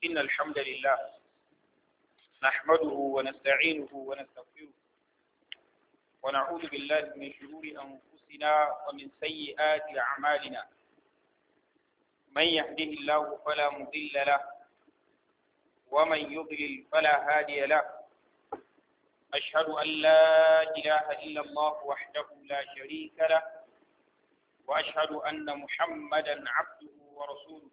إن الحمد لله نحمده ونستعينه ونستغفره ونعوذ بالله من شرور أنفسنا ومن سيئات أعمالنا من يهده الله فلا مضل له ومن يضلل فلا هادي له أشهد أن لا إله إلا الله وحده لا شريك له وأشهد أن محمدا عبده ورسوله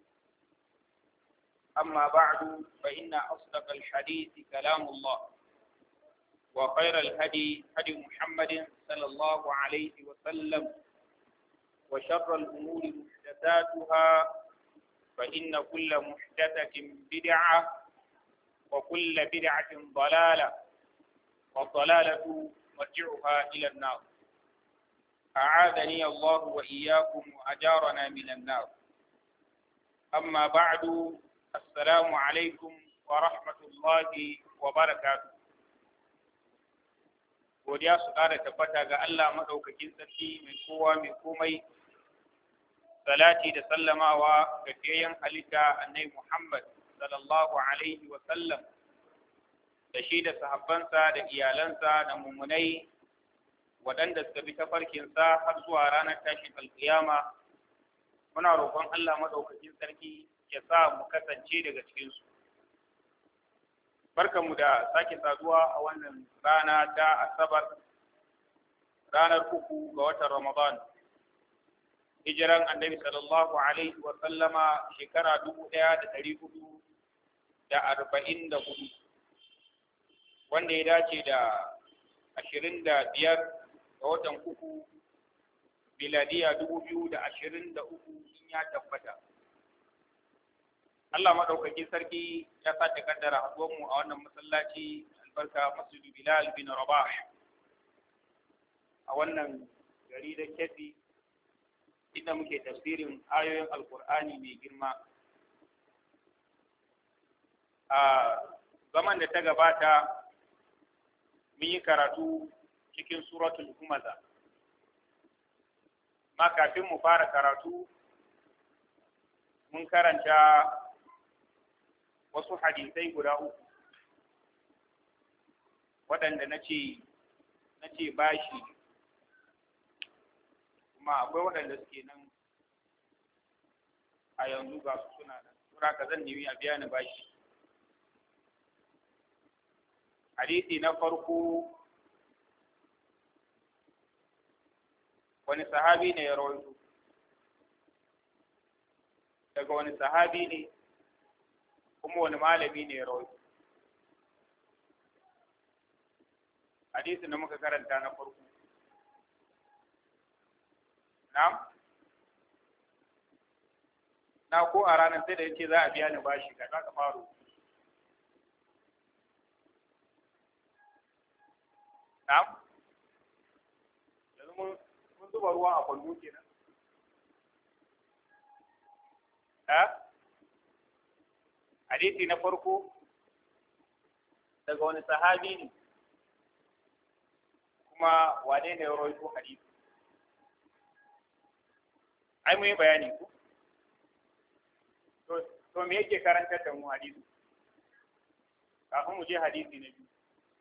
أما بعد فإن أصدق الحديث كلام الله وخير الهدي هدي محمد صلى الله عليه وسلم وشر الأمور محدثاتها فإن كل محدثة بدعة وكل بدعة ضلالة والضلالة مرجعها إلى النار أعاذني الله وإياكم وأجارنا من النار أما بعد السلام عليكم ورحمة الله وبركاته godiya su ƙara tabbata ga Allah maɗaukakin sarki mai kowa mai komai salati da sallamawa ga fiyayyen halitta annabi Muhammad sallallahu alaihi wa sallam da shi da sahabbansa da iyalansa da mummunai waɗanda suka bi tafarkinsa har zuwa ranar tashin alƙiyama muna roƙon Allah maɗaukakin sarki ya sa mu kasance daga cikinsu. Barkanmu da sake saduwa a wannan rana ta Asabar, ranar 3 ga watan Ramadan. Hijiran Annabi sallallahu alaihi wa sallama shekara 1444, wanda ya dace da 25 ga watan 3 miladiya 2023 in ya tabbata. Allah maɗaukakin sarki ya sace kaddara haɗuwanmu a wannan masallaci albarka Masjidu Bilal bin Rabah a wannan gari da Kebbi inda muke tafsirin ayoyin Alƙur'ani mai girma. A zaman da ta gabata mun yi karatu cikin suratul Humaza. Ma kafin mu fara karatu mun karanta wasu hadisai guda uku waɗanda na ce bashi, kuma akwai waɗanda suke nan a yanzu ga su suna nan, sura ka zan nemi a biya ni bashi. Hadisi na farko, wani sahabi ne ya rawaito, daga wani sahabi ne kuma wani malami ne ya rawaito. Hadisin da muka karanta na farko, na ko a ranar sai da yace za a biya ni bashi ga ka faro. Yanzu mun zuba ruwa a kwallo kenan. Hadisi na farko, daga wani sahabi ne kuma wane ne ya rawaito hadisi? Ai mun yi bayani ku. To me yake karantar da mu hadisi? Kafin mu je hadisi na biyu.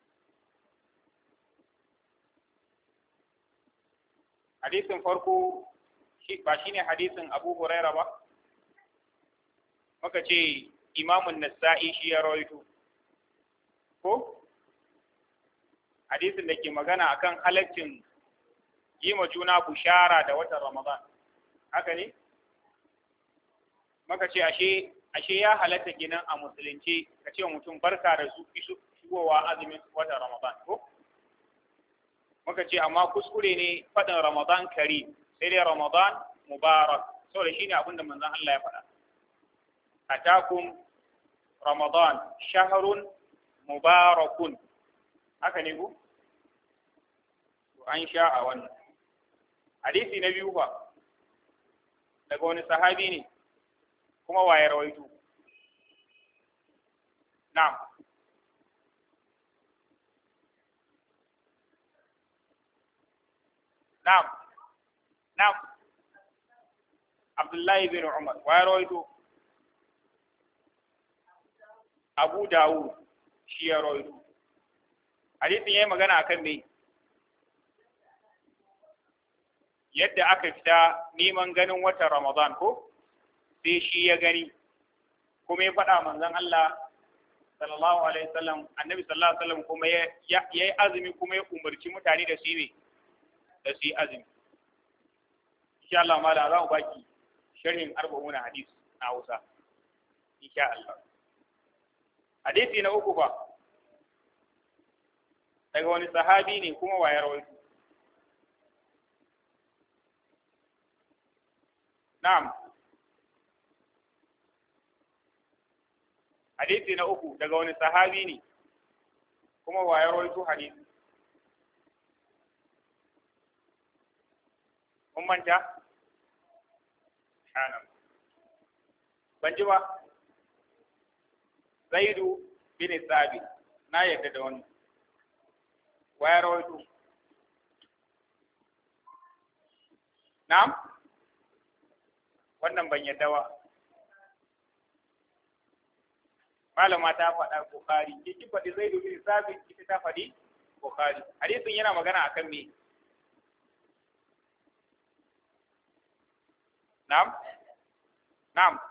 Hadisin farko ba shine hadisin Abu Huraira ba? Muka ce Imamun Nasa'i shi ya rawaito. Ko? Hadisin da ke magana akan halaccin yi ma juna bushara da watan Ramadan. Haka ne? Muka ce ashe ya halatta kenan a musulunci ka ce wa mutum barka da su shigowa azumin watan Ramadan. Ko? Muka ce amma kuskure ne faɗin Ramadan kari, sai dai Ramadan mubarak, saboda shine abin da manzon Allah ya faɗa. Atakum Ramadan shahrun mubarakun, haka ne ku? To an sha a wannan. Hadisi na biyu fa, daga wani sahabi ne kuma waye rawaito? Na'am. Na'am. Na'am. Abdullahi bin Umar wa ya rawaito? Abu Dawud shi ya rawaito. Hadisin yayi magana akan me yadda aka fita neman ganin watan Ramadan ko sai shi ya gani kuma ya faɗa manzon Allah sallallahu alaihi wasallam, annabi sallallahu alaihi wasallam kuma ya yi azumi kuma ya umarci mutane da su yi azumi. Insha Allah mala za mu baki sharhin arba'un hadis na Hausa insha Allah. Hadisi na uku ba daga wani sahabi ne kuma wa ya rawaito? Na'am. Hadisi na uku daga wani sahabi ne kuma wa ya rawaito hadisi? Kun manta? Subhanallah. Ban ji ba? Zaidu bin Sabit na yarda da wani. Wa ya rawaito? Na'am? Wannan ban yarda ba. Malama ta faɗa Bukhari, ki faɗi Zaidu bin Sabit, ita ta faɗi Bukhari. Hadisin yana magana akan me? Na'am? Na'am.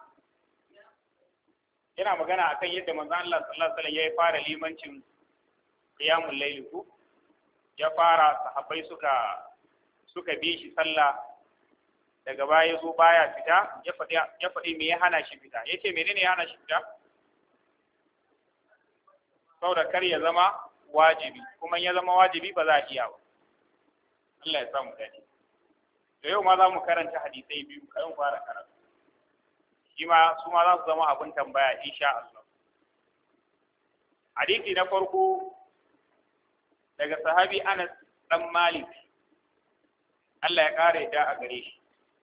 Yana magana akan yadda manzon Allah sallallahu alaihi wasallam ya fara limancin qiyamul layl ku. Ya fara sahabbai suka bi shi sallah, daga baya zo baya fita, ya faɗi me ya hana shi fita. Yace menene ya hana shi fita? Saboda kar ya zama wajibi, kuma ya zama wajibi ba za a iya ba. Allah ya samu dace. Da yau ma za mu karanta hadisai biyu, kayan fara karatu. Su ma za su zama abin tambaya insha Allah. Hadisi na farko daga sahabi Anas dan Malik, Allah ya kare da a gare shi.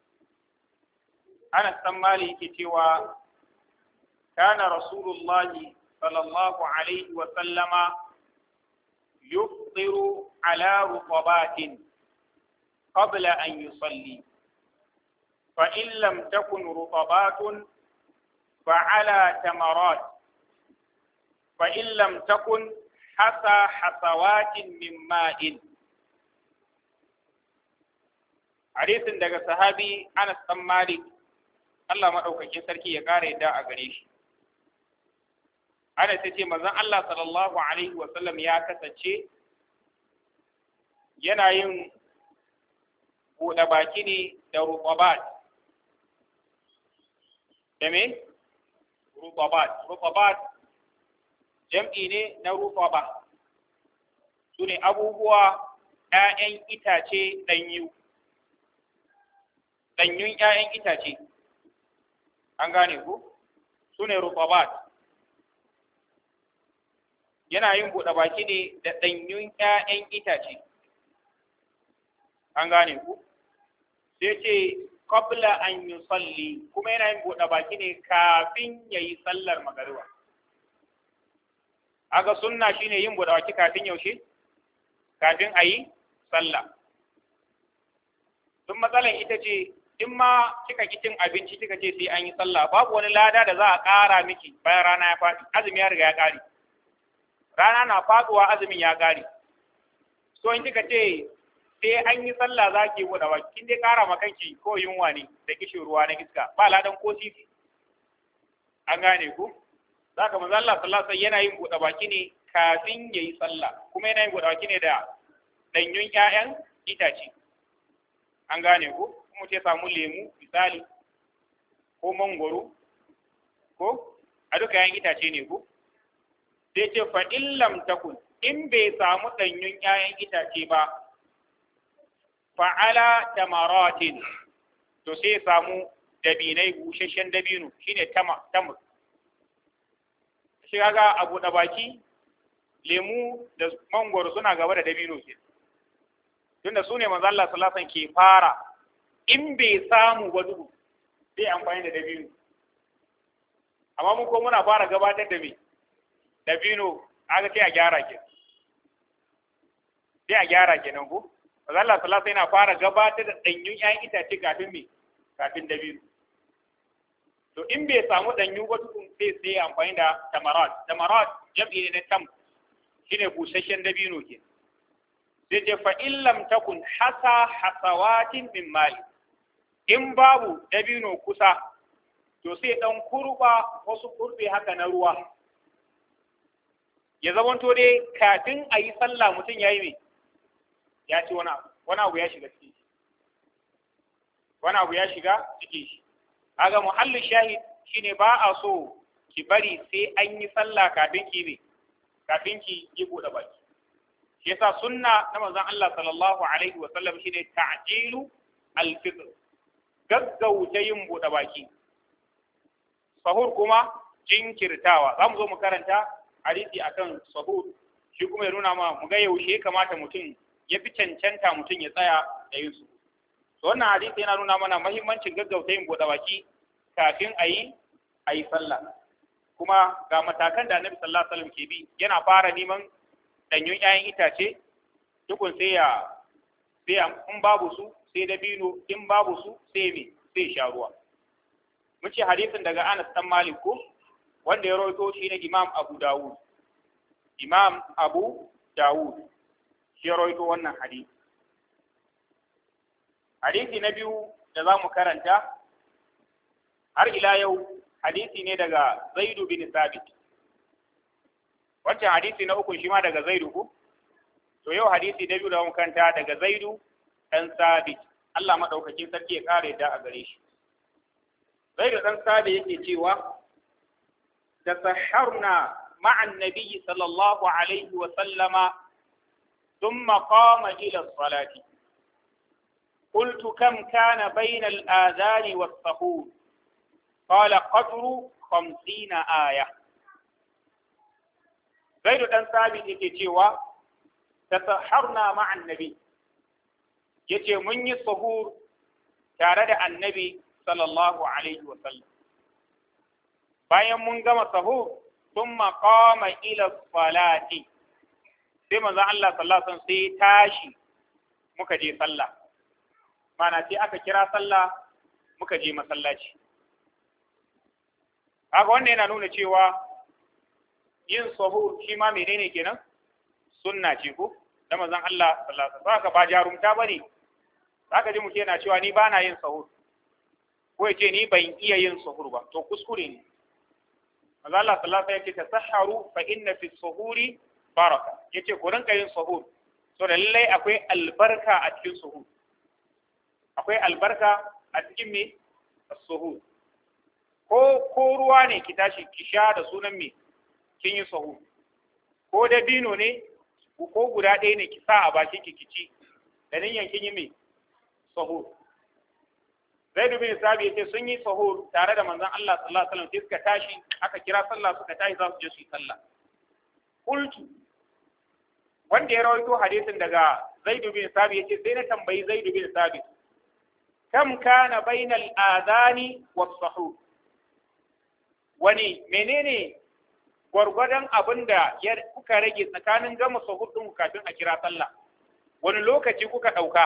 Anas dan Malik yake cewa kana Rasulullahi sallallahu alaihi wa sallama yufṭiru ala rutabatin qabla an yusalli, fa in lam takun rutabatun fa ala tamarat, fa in lam takun hasawatin min ma'in. Hadisin daga sahabi Anas dan Malik, Allah madaukakin sarki ya kare yadda a gare shi. Anas yace manzon Allah sallallahu alaihi wa sallam ya kasance yana yin buɗe baki ne da ruqabat. Da me? Ruqabat jam'i ne na ruqaba. Sune abubuwa ‘ya'yan itace ɗanyun ‘ya'yan itace. An gane ku? Sune ruqabat. Yana yin buɗe baki ne da ɗanyun ‘ya'yan itace. An gane ku? Sai ce, qabla an yusalli, kuma yana yin buɗe baki ne kafin ya yi sallar magariba. Aga sunna shine yin buɗe baki kafin yaushe? Kafin a yi sallah. Tun matsalan ita ce, in ma kika ki cin abinci kika ce sai an yi sallah, babu wani lada da za a ƙara miki bayan rana ya faɗi, azumi ya riga ya ƙare. Rana na faɗuwa azumin ya ƙare. So in kika ce sai an yi sallah za ki buɗe baki, kin dai ƙara ma kanki ko yunwa ne da kishin ruwa na iska, ba ladan ko sisi. An gane ku? Za ka manzo Allah sallallahu alaihi wasallam yana yin buɗe baki ne kafin ya yi sallah, kuma yana yin buɗe baki ne da ɗanyun ƴaƴan itace. An gane ku? Kuma ce samu lemu misali, ko mangoro, ko a duka ƴaƴan itace ne ku? Sai ce fa in lam takun, in bai samu ɗanyun ƴaƴan itace ba, fa'ala tamaratin, to sai samu dabinai, busasshen dabino shine tamar. Shi kaga a buɗe baki lemu da mangoro suna gaba da dabino ke. Tunda su ne manzo Allah sallallahu alaihi wasallam ke fara, in bai samu ba duhu sai amfani da dabino. Amma mun ko muna fara gabatar da me? Dabino, aka sai a gyara ke. Sai a gyara kenan ko? Manzo Allah sallallahu alaihi wasallam yana fara gabatar da danyun ƴaƴan itace kafin me? Kafin dabino. to in bai samu ɗanyu ba tukun sai amfani da tamarat jam'i ne na tam shine busasshen dabino ke sai ce fa in lam takun hasawatin min mali in babu dabino kusa to sai dan kurba wasu kurbe haka na ruwa ya zamanto dai kafin a yi sallah mutum ya yi mai ya ci wani abu ya shiga cikin shi wani abu ya shiga cikin shi aga muhallin shahid shine ba a so ki bari sai an yi sallah kafin ki yi buɗe baki shi yasa sunna na manzon Allah sallallahu alaihi wa sallam shine ta'jilu al-fitr gaggauta yin buɗe baki sahur kuma jinkirtawa za mu zo mu karanta hadisi akan sahur shi kuma ya nuna ma mu ga yaushe kamata mutum ya fi cancanta mutum ya tsaya da yin su to wannan hadisi yana nuna mana muhimmancin gaggauta yin buɗe baki kafin a yi sallah kuma ga matakan da Annabi sallallahu alaihi wasallam ke bi yana fara neman danyun 'ya'yan itace dukun sai in babu su sai dabino in babu su sai sha ruwa mun ce hadisin daga Anas dan Malik ko wanda ya rawaito shi ne Imam Abu Dawud shi ya rawaito wannan hadisi na biyu da za mu karanta har ila yau hadisi ne daga Zaidu bin Sabit wancan hadisi na uku shi ma daga Zaidu ko to yau hadisi na biyu da mu karanta daga Zaidu dan Sabit Allah madaukakin sarki ya kare da a gare shi Zaidu dan Sabit yake cewa تسحرنا مع النبي صلى الله عليه وسلم ثم قام إلى الصلاة قلت كم كان بين الآذان والسحور قال قدر 50 آية زيد بن ثابت يكتوى تسحرنا مع النبي يتي من السحور تارد النبي صلى الله عليه وسلم bayan mun gama sahur thumma qama ila salati sai manzo Allah sallallahu alaihi wasallam sai tashi muka je sallah mana sai aka kira sallah muka je masallaci haka wannan yana nuna cewa yin sahur shi ma menene kenan sunna ce ko da manzon Allah sallallahu alaihi wasallam ba jarumta bane zaka ji mutum yana cewa ni bana yin sahur ko yace ni ban iya yin sahur ba to kuskure ne manzo Allah sallallahu alaihi wasallam yace tasahharu fa inna fi suhuri baraka yace ku rinka yin sahur so da lallai akwai albarka a cikin suhur akwai albarka a cikin me suhur ko ruwa ne ki tashi ki sha da sunan me kin yi sahur ko da dino ne ko guda ɗaya ne ki sa a bakin ki kici da niyan kin yi me sahur Zaid bin Sabi yace sun yi sahur tare da manzon Allah sallallahu alaihi wasallam sai suka tashi aka kira sallah suka tashi za su je su yi sallah. Qultu wanda ya rawaito hadisin daga Zaid bin Sabi yace sai na tambayi Zaid bin Sabi kam kana bainal adani was sahur wani menene gwargwadon abinda ya kuka rage tsakanin gama sahur din kafin a kira sallah wani lokaci kuka dauka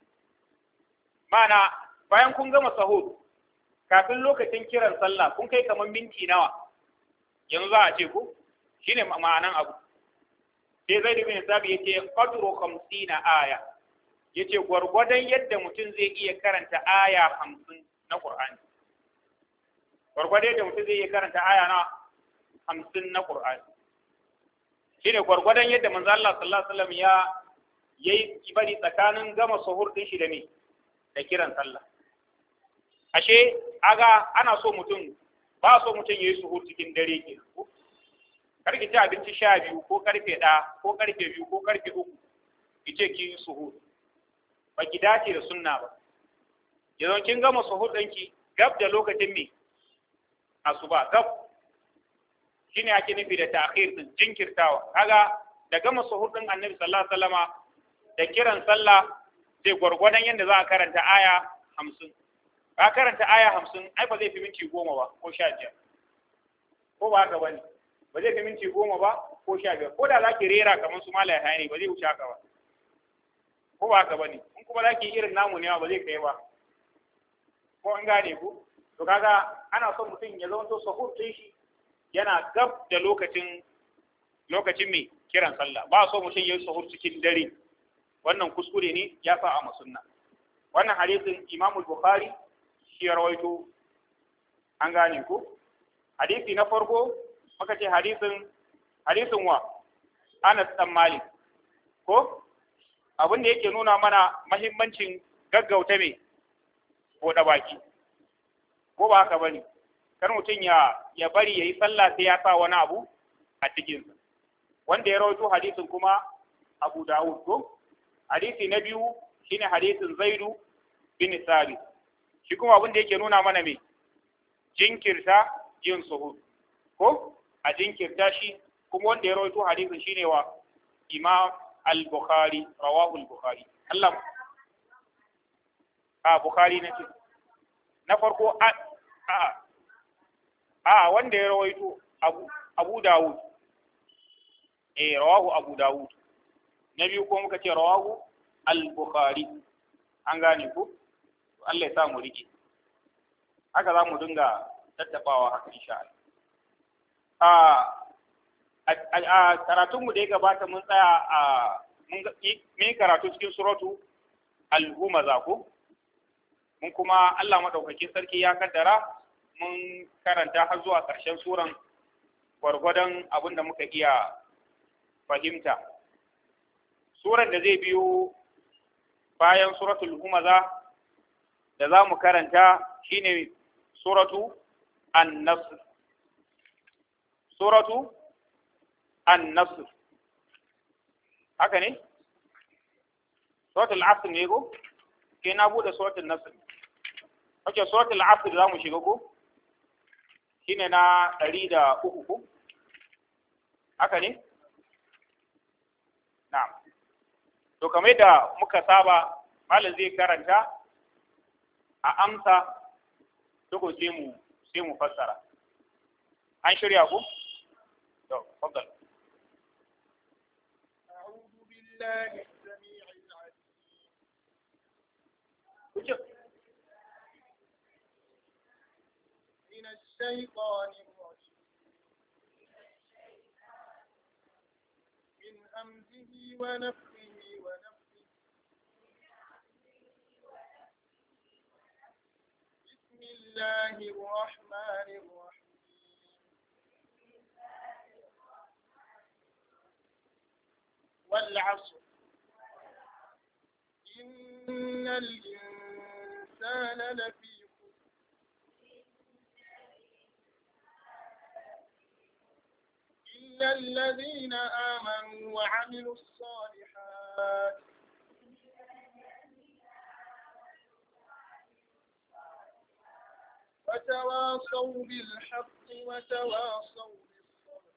mana bayan kun gama sahur kafin lokacin kiran sallah kun kai kamar minti nawa yanzu za a ce ku shine ma'anan abu sai Zaid bin Sabi yace qadru 50 aya yace gwargwadon yadda mutum zai iya karanta aya 50 na Qur'ani gwargwadon yadda mutum zai iya karanta aya na 50 na Qur'ani shine gwargwadon yadda manzo Allah sallallahu alaihi wasallam yayi ibadi tsakanin gama sahur din shi da ne da kiran sallah ashe aga ana so mutum ba so mutum yayi suhur cikin dare ke karki ci abinci 12 ko karfe 1 ko karfe 2 ko karfe 3 kice ki suhur ba ki dace da sunna ba yanzu kin gama suhur ɗinki gab da lokacin me asuba gab shine ake nufi da ta'khir din jinkirtawa kaga da gama suhur din Annabi sallallahu alaihi wasallama da kiran sallah sai gwargwadon yadda za a karanta aya 50 ka karanta aya 50 ai ba zai fi minti 10 ba ko 15 ko ba haka bane ba zai fi minti 10 ba ko 15 ko da zaki rera kamar su malaya hayani ba zai wuce haka ba ko ba haka bane in kuma zaki irin namu ne ba zai kai ba ko an gane ku to kaga ana son mutum ya zama to sahur din shi yana gab da lokacin mai kiran sallah, ba so mutum ya yi sahur cikin dare, wannan kuskure ne, ya sa a masunna. Wannan hadisin Imam Bukhari shi ya rawaito, an gane ko. Hadisi na farko muka ce hadisin wa Anas dan Malik ko, abin da yake nuna mana mahimmancin gaggauta mai buɗe baki, ko ba haka bane, kar mutum ya bari yayi sallah sai ya sa wani abu a cikinsa. Wanda ya rawaito hadisin kuma Abu Dawud ko. Hadisi na biyu shine hadisin Zaidu bin Sabit, shi kuma abin da yake nuna mana me jinkirta yin suhur ko a jinkirta shi, kuma wanda ya rawaito hadisin shine wa Imam al-Bukhari, rawahu al-Bukhari. Allah Bukhari ne na farko wanda ya rawaito Abu Dawud, rawahu Abu Dawud. Na biyu ko muka ce rawahu al-Bukhari, an gane ku. Allah ya sa mu rike haka, za mu dinga tattabawa haka insha Allah. A karatunmu da ya gabata mun tsaya mun karatu cikin suratu al-Humaza ko, mun kuma Allah madaukakin sarki ya kaddara mun karanta har zuwa ƙarshen suran gwargwadon abin da muka iya fahimta. Suran da zai biyo bayan suratul Humaza da za mu karanta shine suratu an-Nasr. Suratu an-Nasr, haka ne? Suratul Asr ne ko? Ke na bude suratul Nasr. Okay, suratul Asr za mu shiga ko? Shine na 103 ko? Haka ne? Na'am. To kamar da muka saba, malam zai karanta a amsa duk sai mu fassara. An shirya ku? To, faddal. أعوذ بالله السميع العليم من الشيطان الرجيم من همزه ونفخه ونفخه. بسم الله الرحمن الرحيم. والعصر إن الإنسان لفي خسر إلا الذين آمنوا وعملوا الصالحات وتواصوا بالحق وتواصوا بالصبر.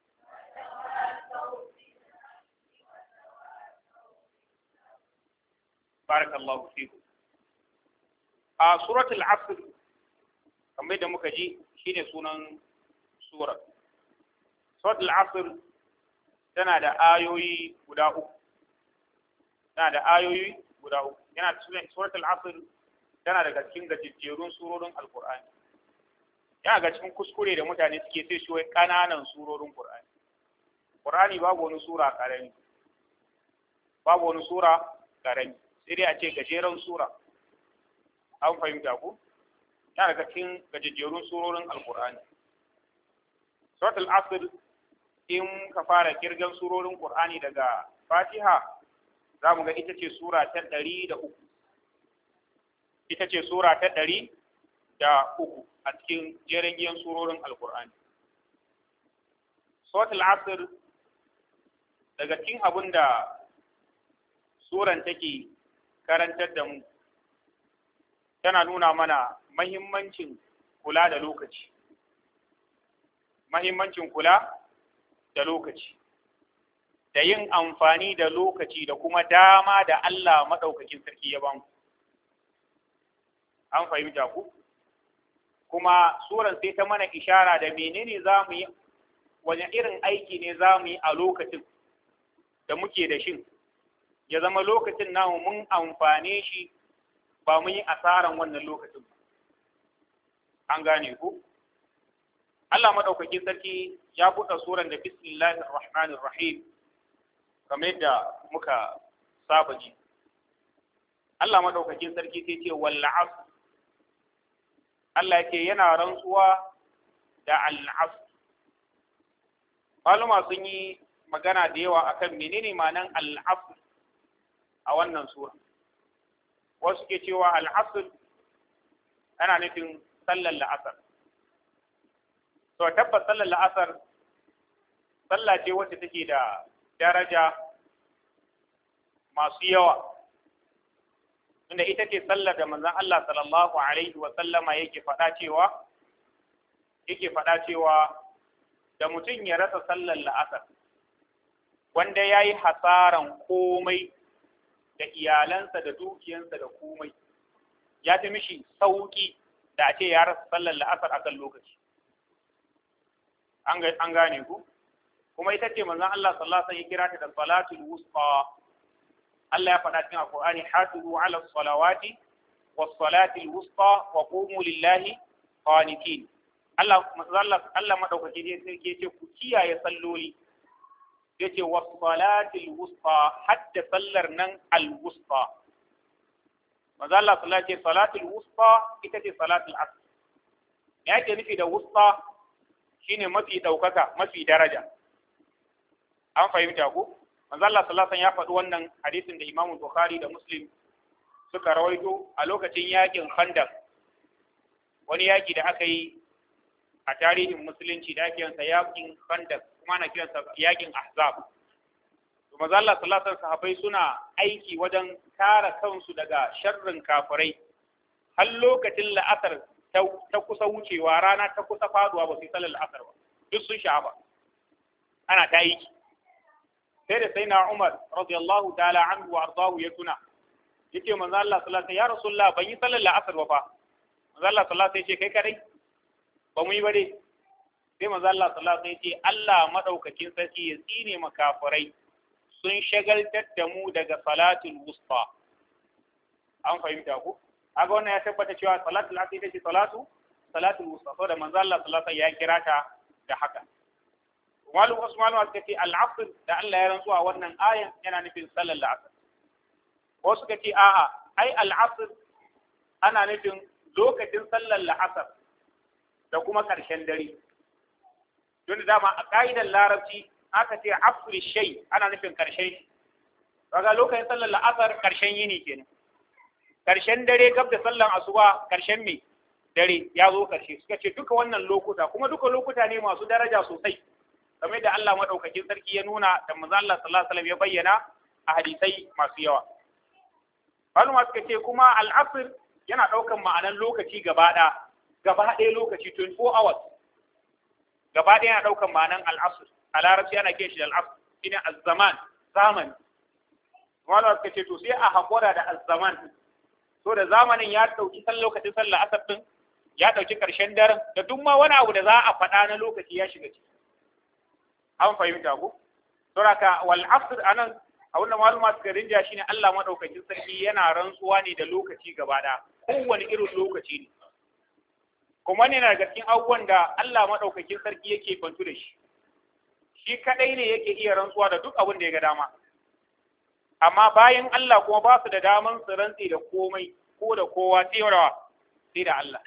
Barakallahu fiku. A suratul Asr, kamar da muka ji, shine sunan surar. Suratul Asr tana da ayoyi guda uku. Yana cikin suratul Asr, tana daga cikin gajejjerun surorin Alkur'ani. Yana ga cikin kuskure da mutane suke sai shi wai kananan surorin Qur'ani. Qur'ani babu wani sura karami. Sai dai a ce gajeren sura. An fahimta ku? Ya daga cikin gajejjerun surorin Alƙur'ani. Suratul Asr, in ka fara kirgan surorin Qur'ani daga Fatiha, za mu ga ita ce sura ta 103. Ita ce sura ta 103 a cikin jerengiyan surorin Alƙur'ani. Suratul Asr, daga cikin abin da suran take karantar da mu, tana nuna mana mahimmancin kula da lokaci. Da yin amfani da lokaci da kuma dama da Allah maɗaukakin sarki ya bamu. An fahimta ku? Kuma suran sai ta mana ishara da menene za mu yi, wani irin aiki ne za mu yi a lokacin da muke da shin, ya zama lokacin namu mun amfane shi, ba mun yi asaran wannan lokacin ba. an gane ku. Allah madaukakin sarki ya buɗe suran da bismillahir rahmanir rahim kamar yadda muka saba ji. Allah madaukakin sarki sai ce wal asr, Allah yake yana rantsuwa da al asr. Maluma sun yi magana da yawa akan menene ma'anan al asr a wannan sura. Wasu ke cewa al asr ana nufin sallar la'asar. To tabbas sallar la'asar sallah ce wacce take da daraja masu yawa, inda ita ce sallar da manzon Allah sallallahu alaihi wa sallama yake faɗa cewa da mutum ya rasa sallar la'asar wanda ya yi hasaran komai da iyalansa da dukiyansa da komai, ya fi mishi sauƙi da a ce ya rasa sallar la'asar a kan lokaci. An gane ku? Kuma ita ce manzon Allah sallallahu alaihi wasallam ya kira ta da salatul wusta. Allah ya faɗa cikin Al-Qur'ani hasibu 'ala as-salawati was-salati al-wusta wa qumu lillahi qanitin. Allah madaukaki ne sai ke ce ku kiyaye salloli. Yace was-salati al-wusta, hatta sallar nan al-wusta. Manzon Allah sallallahu alaihi wasallam salatul wusta ita ce salatul asr. Ya ke nufi da wusta shine mafi daukaka, mafi daraja. An fahimta ku? Manzo Allah sallallahu alaihi wasallam ya faɗi wannan hadisin da Imam Bukhari da Muslim suka rawaito a lokacin yakin Khandaq. Wani yaki da aka yi a tarihin musulunci da ake yansa yakin Khandaq, kuma ana kiransa yakin Ahzab. To manzo Allah sallallahu alaihi wasallam sahabbai suna aiki wajen kare kansu daga sharrin kafirai har lokacin la'asar ta kusa wucewa, rana ta kusa faduwa, ba su yi sallar la'asar ba, duk sun sha'aba ana ta yi. Sai da sai na Umar radiyallahu ta'ala anhu wa ardahu ya tuna, yace manzo Allah sallallahu alaihi wasallam ya rasulullah ban yi sallar la'asar ba fa. Manzo Allah sallallahu alaihi wasallam ya ce kai kadai ba mu yi ba dai. Sai manzo Allah sallallahu alaihi wasallam ya ce Allah madaukakin sarki ya tsine makafirai sun shagaltar da mu daga salatul wusta. An fahimta ku? Aga wannan ya tabbata cewa salatul asr ita ce salatul wusta, saboda manzo Allah sallallahu alaihi wasallam ya kira ta da haka. Malu Usman wa kace al-asr da Allah ya rantsuwa wannan ayan yana nufin sallar asr. Wasu kace a'a, ai al-asr ana nufin lokacin sallar asr da kuma karshen dare. Don dama a kaidar larabci aka ce asr shay ana nufin karshen. Kaga lokacin sallar asr karshen yini kenan. Karshen dare gab da sallan asuba karshen me dare ya zo karshe. Suka ce duka wannan lokuta kuma duka lokuta ne masu daraja sosai, kamar da Allah madaukakin sarki ya nuna da manzo Allah sallallahu alaihi wasallam ya bayyana a hadisai masu yawa. Malama suka ce kuma al-asr yana daukan ma'anar lokaci gaba ɗaya lokaci 24 hours gaba ɗaya yana daukan ma'anar al-asr. A larabci ana kiran shi da al-asr, shine az-zaman, zamani. Malama suka ce to sai a hakura da az-zaman, so da zamanin ya dauki lokacin sallar asar din, ya dauki karshen daren, da duk ma wani abu da za a faɗa na lokaci ya shiga ciki. An fahimta ku? Saboda wal asr anan a wannan maluma suka rinja shine Allah madaukakin sarki yana rantsuwa ne da lokaci gaba da kowane irin lokaci ne. Kuma ne na daga cikin abubuwan da Allah madaukakin sarki yake bantu da shi. Shi kadai ne yake iya rantsuwa da duk abin da ya ga dama. Amma bayan Allah kuma ba su da daman su rantsi da komai ko da kowa sai da Allah.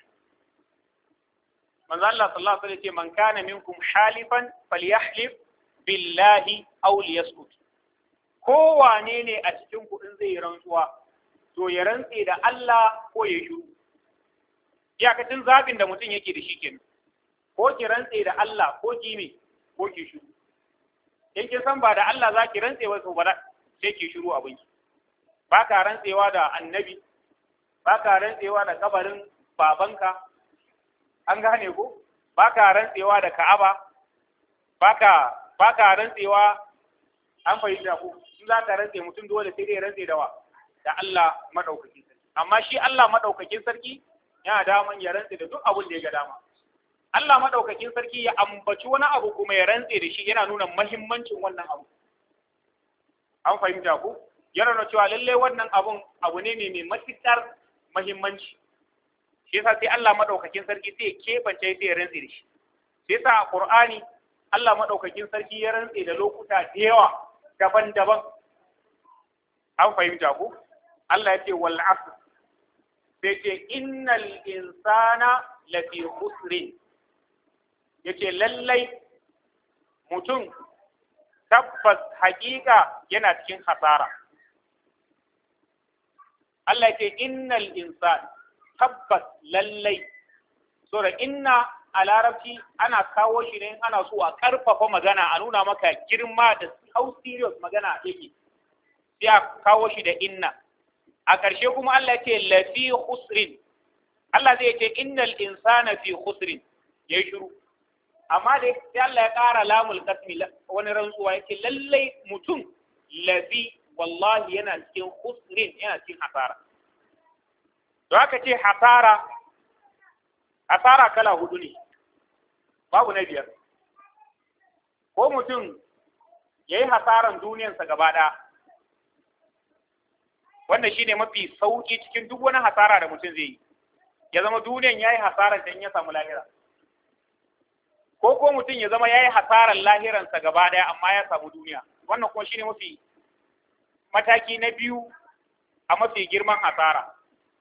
Manzo Allah sallallahu alaihi wasallam ce man kana minkum halifan falyahlif billahi aw liyaskut. Kowane ne a cikin ku in zai rantsuwa to ya rantse da Allah ko ya shiru. Iyakacin zabin da mutum yake da shi kenan. Ko ki rantse da Allah ko ki me ko ki shiru. In kin san ba da Allah za ki rantse ba to ba sai ki shiru abin ki. Ba ka rantsewa da annabi, ba ka rantsewa da kabarin babanka, an gane ko? Ba ka rantsewa da Ka'aba, ba ka rantsewa, an fahimta ko? In za ka rantse mutum dole sai dai rantse da wa? Da Allah madaukakin sarki. Amma shi Allah madaukakin sarki yana daman ya rantse da duk abin da ya ga dama. Allah madaukakin sarki ya ambaci wani abu kuma ya rantse da shi yana nuna muhimmancin wannan abu. An fahimta ku? Yana nuna cewa lallai wannan abu ne mai matuƙar muhimmanci. shi yasa sai Allah madaukakin sarki sai ya kebance sai ya rantsi da shi sai yasa a Qur'ani Allah madaukakin sarki ya rantsi da lokuta da yawa daban-daban an fahimta ku Allah ya ce wal asr sai ce innal insana lafi khusrin yace lallai mutum tabbas hakika yana cikin hasara Allah ce innal insan tabbas lallai sura inna a larabci ana kawo shi ne ana so a karfafa magana a nuna maka girma da how serious magana yake sai a kawo shi da inna a ƙarshe kuma Allah ce lafi khusrin Allah zai ce innal insana fi khusrin yayi shiru amma da sai Allah ya ƙara lamul qasmi wani rantsuwa yake lallai mutum lafi wallahi yana cikin khusrin yana cikin hasara to aka ce hasara kala hudu ne babu na biyar ko mutum yayi hasaran duniyarsa gaba ɗaya wannan shine mafi sauki cikin duk wani hasara da mutum zai yi ya zama duniyan yayi hasaran da in ya samu lahira ko mutum ya zama yayi hasaran lahiransa gaba daya amma ya samu duniya wannan kuma shine mafi mataki na biyu a mafi girman hasara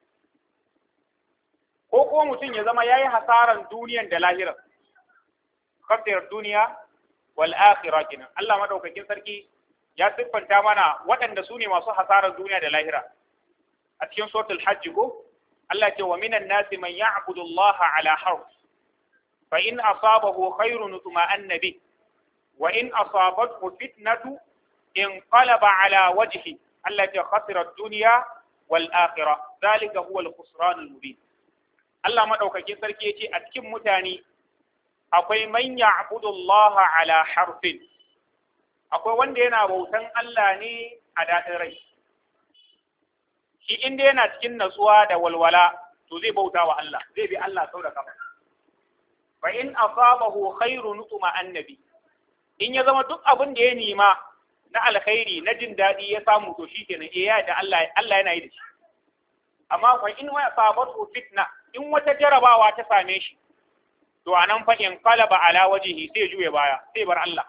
ko mutum ya zama yayi hasaran duniyan da lahiran kafir duniya wal akhirah kenan Allah madaukakin sarki ya siffanta mana waɗanda su ne masu hasarar duniya da lahira a cikin suratul hajj ko Allah ce wa minan nasi man ya'budu Allah ala harf fa in asabahu khairun tuma'anna bi wa in asabathu fitnatu inqalaba ala wajhi Allah ce khasira ad-dunya wal akhirah zalika huwa al-khusran al-mubin Allah madaukakin sarki yace a cikin mutane akwai man ya'budu Allah ala harfin akwai wanda yana bautan Allah ne a daɗin rai shi inda yana cikin natsuwa da walwala to zai bauta wa Allah zai bi Allah sau da kafa fa in asabahu khairun utma annabi in ya zama duk abin da ya nima na alkhairi na jin daɗi ya samu to shikenan ya da Allah yana yi da shi amma fa in wa asabatu fitna in wata jarabawa ta same shi to anan fa in qalaba ala wajhihi sai juye baya sai bar Allah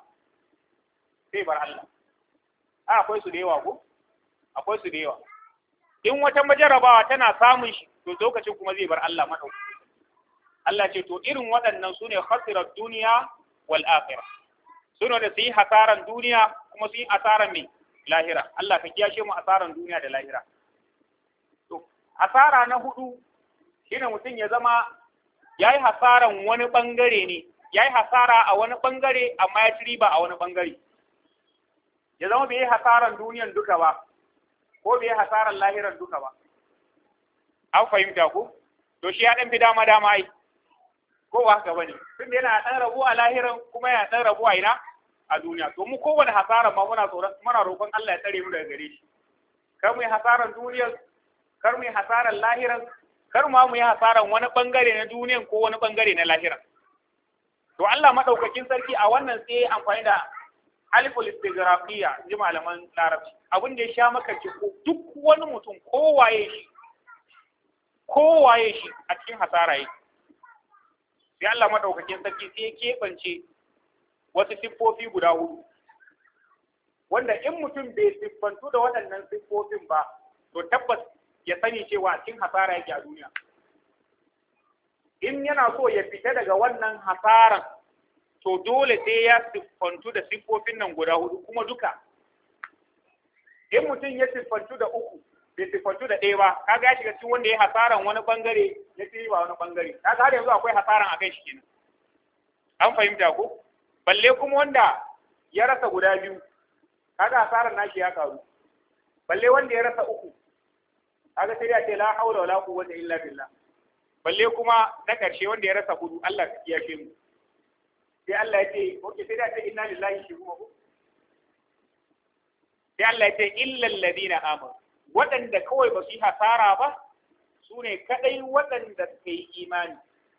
akwai su da yawa ko akwai su da yawa in wata majarabawa tana samun shi to lokacin kuma zai bar Allah madauki Allah ce to irin waɗannan sune khasirat duniya wal akhirah sune da su yi hasaran duniya kuma su yi hasaran mai lahira Allah ka kiyashe mu hasaran duniya da lahira to hasara na hudu shine mutum ya zama yayi hasaran wani bangare ne yayi hasara a wani bangare amma ya ci riba a wani bangare ya zama bai yi hasaran duniyan duka ba ko bai yi hasaran lahiran duka ba an fahimta ko to shi ya dan fi dama ai ko ba haka bane tunda yana dan rabu a lahiran kuma yana dan rabu a ina a duniya to mu kowane hasaran ma muna roƙon Allah ya tsare mu daga gare shi kar mu yi hasaran duniyar kar mu yi hasaran lahiran kar ma mu yi hasaran wani bangare na duniyan ko wani bangare na lahiran to Allah madaukakin sarki a wannan sai amfani da aliful istigrafiya ji malaman larabci abin da ya sha maka ki duk wani mutum kowaye shi a cikin hasara yake sai Allah madaukakin sarki sai ya keɓance wasu siffofi guda hudu wanda in mutum bai siffantu da waɗannan siffofin ba to tabbas ya sani cewa cikin hasara yake a duniya in yana so ya fita daga wannan hasaran to dole sai ya siffantu da siffofin nan guda hudu kuma duka in mutum ya siffantu da uku bai siffantu da ɗaya ba kaga ya shiga cikin wanda ya hasaran wani bangare ya ci ba wani bangare kaga har yanzu akwai hasaran a kai shi kenan an fahimta ko balle kuma wanda ya rasa guda biyu kaga hasaran nashi ya karu balle wanda ya rasa uku kaga sai ya ce la haula wala quwwata illa billah balle kuma na karshe wanda ya rasa hudu Allah ya kiyashe mu sai Allah ya ce okay sai da ce inna lillahi shi kuma sai Allah ya ce illal ladina amanu waɗanda kawai ba su yi hasara ba su ne kadai waɗanda suka yi imani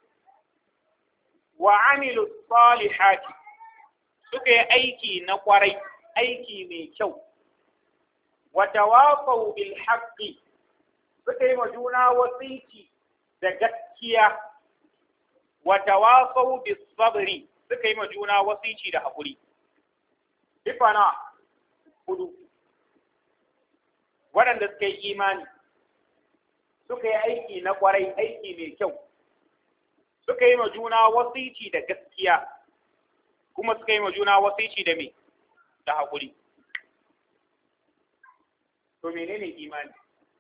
wa amilu salihati suka yi aiki na kwarai aiki mai kyau wa tawafau bil haqqi suka yi ma juna wasiki da gaskiya gaskiya wa tawasaw bis sabri suka yi ma juna wasici da hakuri ifana hudu waɗanda suka yi imani suka yi aiki na kwarai aiki mai kyau suka yi ma juna wasici da gaskiya kuma suka yi ma juna wasici da me da hakuri to menene imani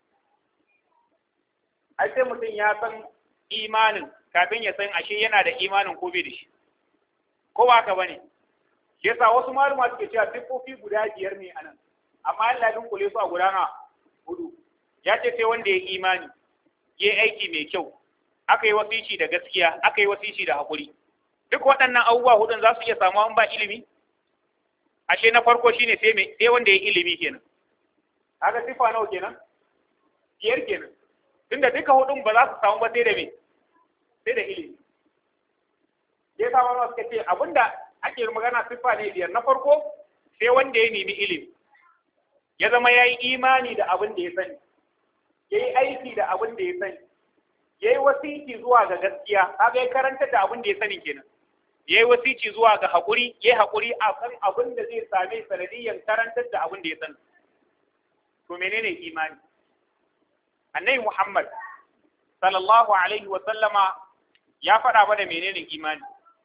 ai sai mutum ya san imanin kafin ya san ashe yana da imanin ko bai da shi ko ba ka bane yasa wasu maluma suke cewa siffofi guda 5 ne anan amma Allah ya kule su a guda na 4 ya ce sai wanda ya imani ya aiki mai kyau aka yi wasici da gaskiya aka yi wasici da hakuri duk waɗannan abubuwa hudun za su iya samuwa in ba ilimi ashe na farko shine sai wanda ya ilimi kenan haka sifa nawa kenan 5 kenan tunda duka hudun ba za su samu ba sai da me sai da ilimi sai sa wani suka ce abinda ake magana sifa ne 5 na farko sai wanda ya nemi ilimi ya zama ya yi imani da abin da ya sani ya yi aiki da abin da ya sani ya yi wasici zuwa ga gaskiya kaga ya karanta da abin da ya sani kenan ya yi wasici zuwa ga haƙuri ya yi haƙuri a kan abin da zai same sanadiyyar karantar da abin da ya sani to menene imani annabi Muhammad sallallahu alaihi wa sallama ya faɗa mana menene imani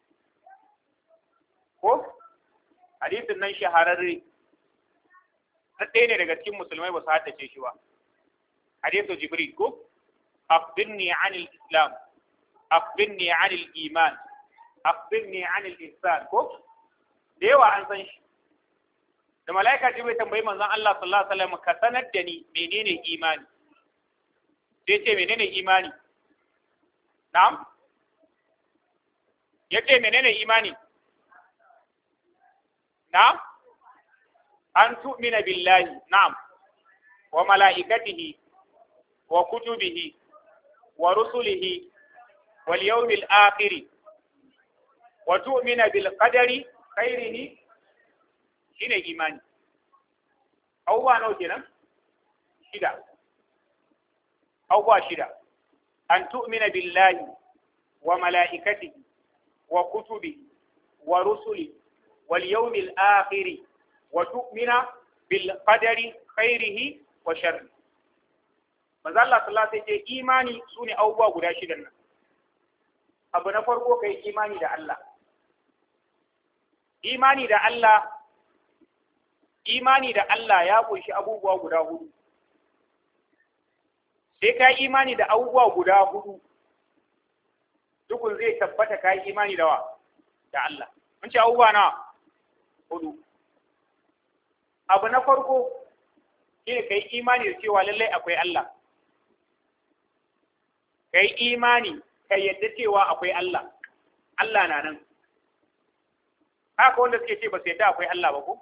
ko hadisin nan shahararre ɗaya ne daga cikin musulmai ba su haddace shi ba hadisu jibril ko akhbirni anil islam akhbirni anil iman akhbirni anil ihsan ko da yawa an san shi da malaika jibril tambayi manzon Allah sallallahu alaihi wasallam ka sanar da ni menene imani sai ce menene imani na'am yace menene imani na'am an tu'mina billahi na'am wa malaikatihi wa kutubihi wa rusulihi wal yawmil akhir wa tu'mina bil qadari khairihi shine imani abubuwa nawa kenan 6 abubuwa 6 an tu'mina billahi wa malaikatihi wa kutubihi wa rusulihi wal yawmil akhir wa tu'mina bil qadari khairihi wa sharri manzo Allah sallallahu alaihi wasallam ce imani sune abubuwa guda 6 nan abu na farko kai imani da Allah imani da Allah ya kunshi abubuwa guda 4 sai ka imani da abubuwa guda 4 dukun zai tabbata ka imani da wa da Allah mun ce abubuwa na 4 abu na farko shine kai imani da cewa lallai akwai Allah kai imani kai yadda cewa akwai Allah Allah na nan haka wanda suke ce ba su yadda akwai Allah ba ko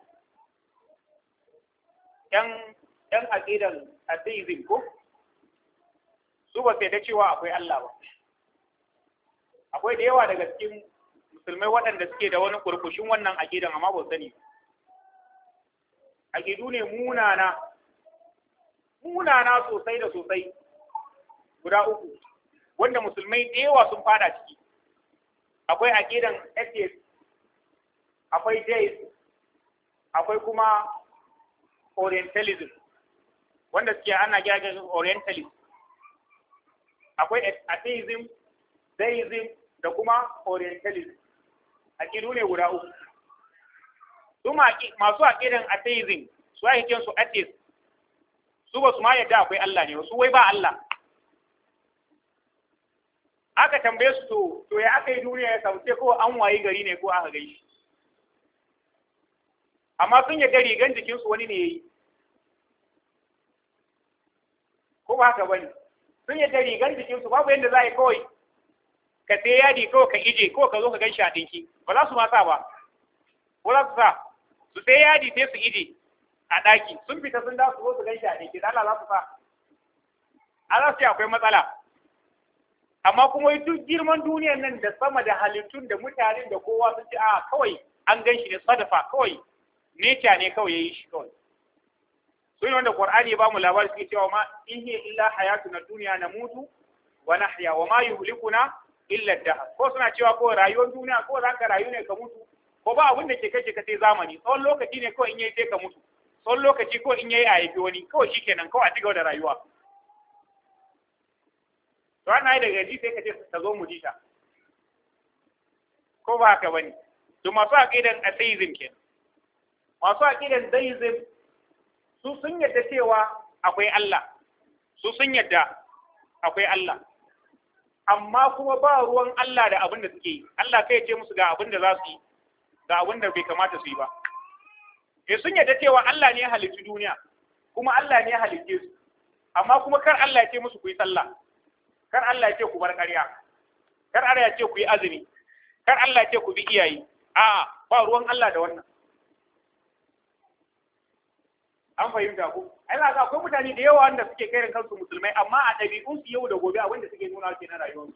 yan aqidan atheism ko su ba su yadda cewa akwai Allah ba akwai da yawa daga cikin musulmai waɗanda suke da wani kurkushin wannan aqidan amma ba su sani aqidu ne munana sosai da sosai guda 3 wanda musulmai da yawa sun fada ciki akwai aqidan atheist akwai deism akwai kuma orientalism wanda suke ana gaya orientalism akwai atheism deism da kuma orientalism aqidu ne guda 3 su masu aqidan atheism su ake kiran su atheist su ba su ma yadda akwai Allah ne su wai ba Allah aka tambaye su to ya aka yi duniya ya samu sai ko an wayi gari ne ko aka gaishi amma sun yadda rigan jikinsu wani ne yayi ko ba haka bane sun yadda rigan jikinsu babu yadda za a yi kawai ka sai yadi kawai ka ije ko ka zo ka ganshi a dinki ba za su ma sa ba ko za su sa su sai yadi sai su ije a daki sun fita sun da su zo su ganshi a dinki da Allah za su sa a za su ce akwai matsala amma kuma duk girman duniyar nan da sama da halittun da mutanen da kowa sun ce a kawai an ganshi ne sadafa kawai nature ne kawai yayi shi kawai so ne wanda Qur'ani ya ba mu labari suke cewa ma in hiya illa hayatuna dunya namutu wa nahya wa ma yuhlikuna illa ad-dahr. Ko suna cewa ko rayuwar duniya ko zaka rayu ne ka mutu, ko ba abin da ke kace ka sai zamani, tsawon lokaci ne kawai in yayi sai ka mutu, tsawon lokaci ko in yayi a haifi wani, kawai shikenan kawai a cigaba da rayuwa. To ana yi daga ji sai ka ce ta zo mu ji ta, ko ba haka bane? To masu aqidan atheism kenan, masu aqidan deism su sun yadda cewa akwai Allah, su sun yadda akwai Allah, amma kuma ba ruwan Allah da abin da suke yi. Allah kai ce musu ga abin da za su yi, ga abin da bai kamata su yi ba. Sun yadda cewa Allah ne ya halitta duniya, kuma Allah ne ya halitte su, amma kuma kar Allah ya ce musu ku yi sallah, kar Allah ya ce ku bar ƙarya, kar Allah ya ce ku yi azumi, kar Allah ya ce ku bi iyaye. A'a, ba ruwan Allah da wannan. An fahimta ku? Ai za akwai mutane da yawa wanda suke kairin kansu musulmai, amma a ɗabi'unsu yau da gobe abin da suke nuna ke na rayuwarsu.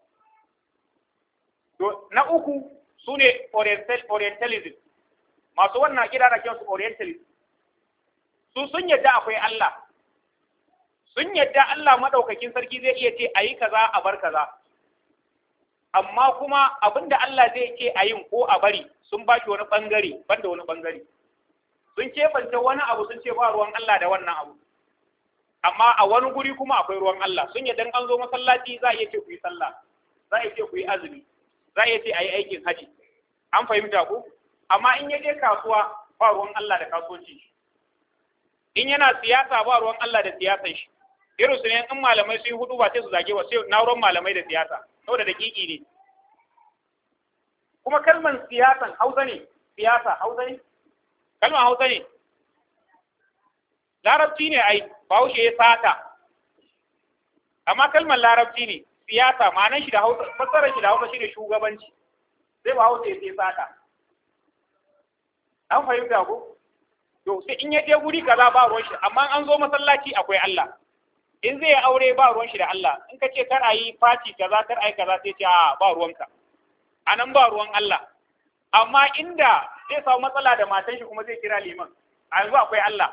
To na uku su ne orientalism, masu wannan kira da kiransu orientalism. Su sun yadda akwai Allah, sun yadda Allah madaukakin sarki zai iya ce ayi kaza a bar kaza, amma kuma abinda Allah zai ce a yin ko a bari sun ba shi wani bangare banda wani bangare. Sun kebance wani abu sun ce ba ruwan Allah da wannan abu, amma a wani guri kuma akwai ruwan Allah. Sun yadda an zo masallaci za a iya ce ku yi sallah, za a iya ce ku yi azumi, za a iya ce a yi aikin haji. An fahimta ku? Amma in ya je kasuwa ba ruwan Allah da kasuwanci shi, in yana siyasa ba ruwan Allah da siyasar shi. Irin su ne in malamai sun yi hudu ba sai su zage wa sai na ruwan malamai da siyasa, saboda dakiki ne. Kuma kalman siyasan Hausa ne, siyasa Hausa ne, kalman Hausa ne, larabci ne. Ai Bahaushe ya sata, amma kalman larabci ne. Siyasa ma'anar shi da Hausa, fassarar shi da Hausa shi ne shugabanci, sai Bahaushe ya sata. An fahimta ko? To sai in ya je guri kaza ba ruwan shi, amma an zo masallaci akwai Allah. In zai aure ba ruwan shi da Allah. In ka ce kar a yi fati kaza kar a yi kaza sai ce a ba ruwanka. Anan ba ruwan Allah. Amma inda zai samu matsala da matan shi kuma zai kira liman, a yanzu akwai Allah.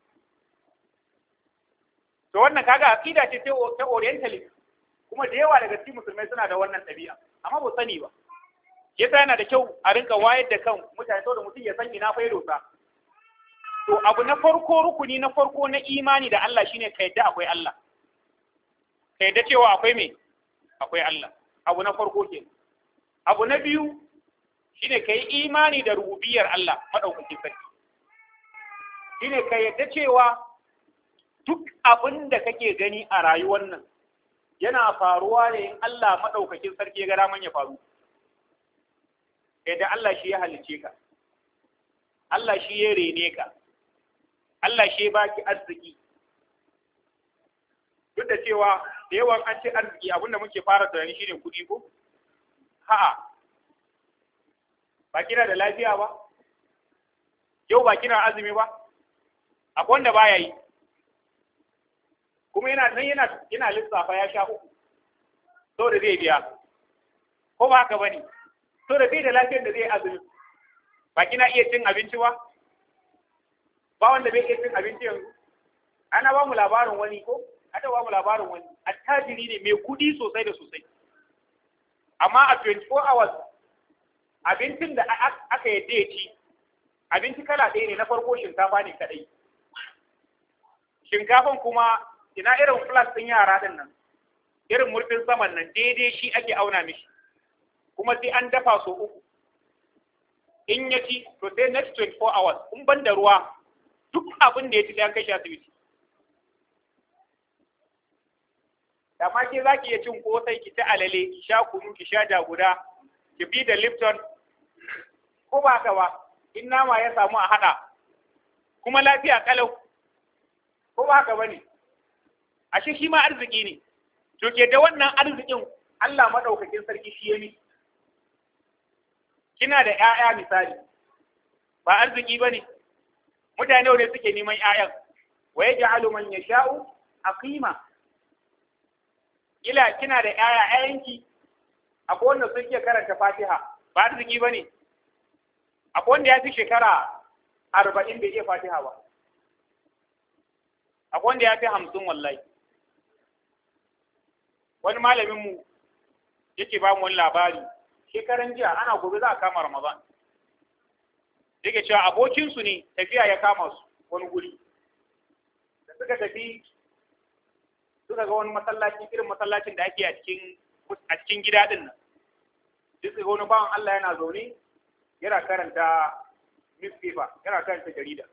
To wannan kaga aqida ce ta orientalist, kuma da yawa daga cikin musulmai suna da wannan ɗabi'a, amma ba sani ba. Yasa yana da kyau a rinka wayar da kan mutane saboda mutum ya san ina fa ya dosa. To abu na farko, rukuni na farko na imani da Allah shine ka yadda akwai Allah. Ka yadda cewa akwai me? Akwai Allah. Abu na farko ke. Abu na biyu shine ka yi imani da rububiyar Allah madaukakin sarki. Shine ka yadda cewa duk abin da kake gani a rayuwar nan yana faruwa ne in Allah madaukakin sarki ya ga daman ya faru. Yadda Allah shi ya halice ka, Allah shi ya rene ka, Allah shi ya baki arziki. Duk da cewa da yawan an ce arziki abinda muke fara tunani shine kuɗi ko? Ha'a, ba kina da lafiya ba? Yau ba kina azumi ba? Akwai wanda baya yi. Kuma yana lissafa ya sha uku. Saboda zai biya. Ko ba haka bane? So da bai da lafiyar da zai azumi, ba kina iya cin abinci ba? Ba wanda bai iya cin abinci yanzu? Ana ba mu labarin wani ko? Ata ba mu labarin wani. Attajiri ne mai kudi sosai da sosai. Amma a 24 hours abincin da aka yadda ya ci, abinci kala ɗaya ne. Na farko shinkafa ne kadai. Shinkafan kuma ina irin flash ɗin yara ɗin nan, irin murfin saman nan daidai shi ake auna mishi. Kuma sai an dafa so uku. In ya ci, to sai next 24 hours, in ban da ruwa, duk abin da ya ci sai an kai shi asibiti. Da ma ke za ki iya cin kosai, ki ta alale, ki sha kunu, ki sha jaguda, ki bi da Lipton, ko ba haka ba, in nama ya samu a haɗa, kuma lafiya kalau, ko ba haka ba ne. Ashe shi ma arziki ne. To ke da wannan arzikin Allah maɗaukakin sarki shi ya miki. Kina da ‘ya'ya misali, ba arziki ba ne, mutane ne suke neman ‘ya'yan, wa ya ji aluman ya sha'u a kima. Ila kina da ‘ya'yanki, akwai wanda sun iya karanta fatiha, ba arziki ba ne, akwai wanda ya fi shekara 40 bai iya fatiha ba, akwai wanda ya fi 50 wallahi. wani malamin mu yake ba mu wani labari shekaran jiya ana gobe za a kama Ramadan yake cewa abokinsu ne tafiya ya kama su wani guri da suka tafi suka ga wani masallaci irin masallacin da ake a cikin gida din nan duk ga wani bawan Allah yana zaune yana karanta newspaper yana karanta jarida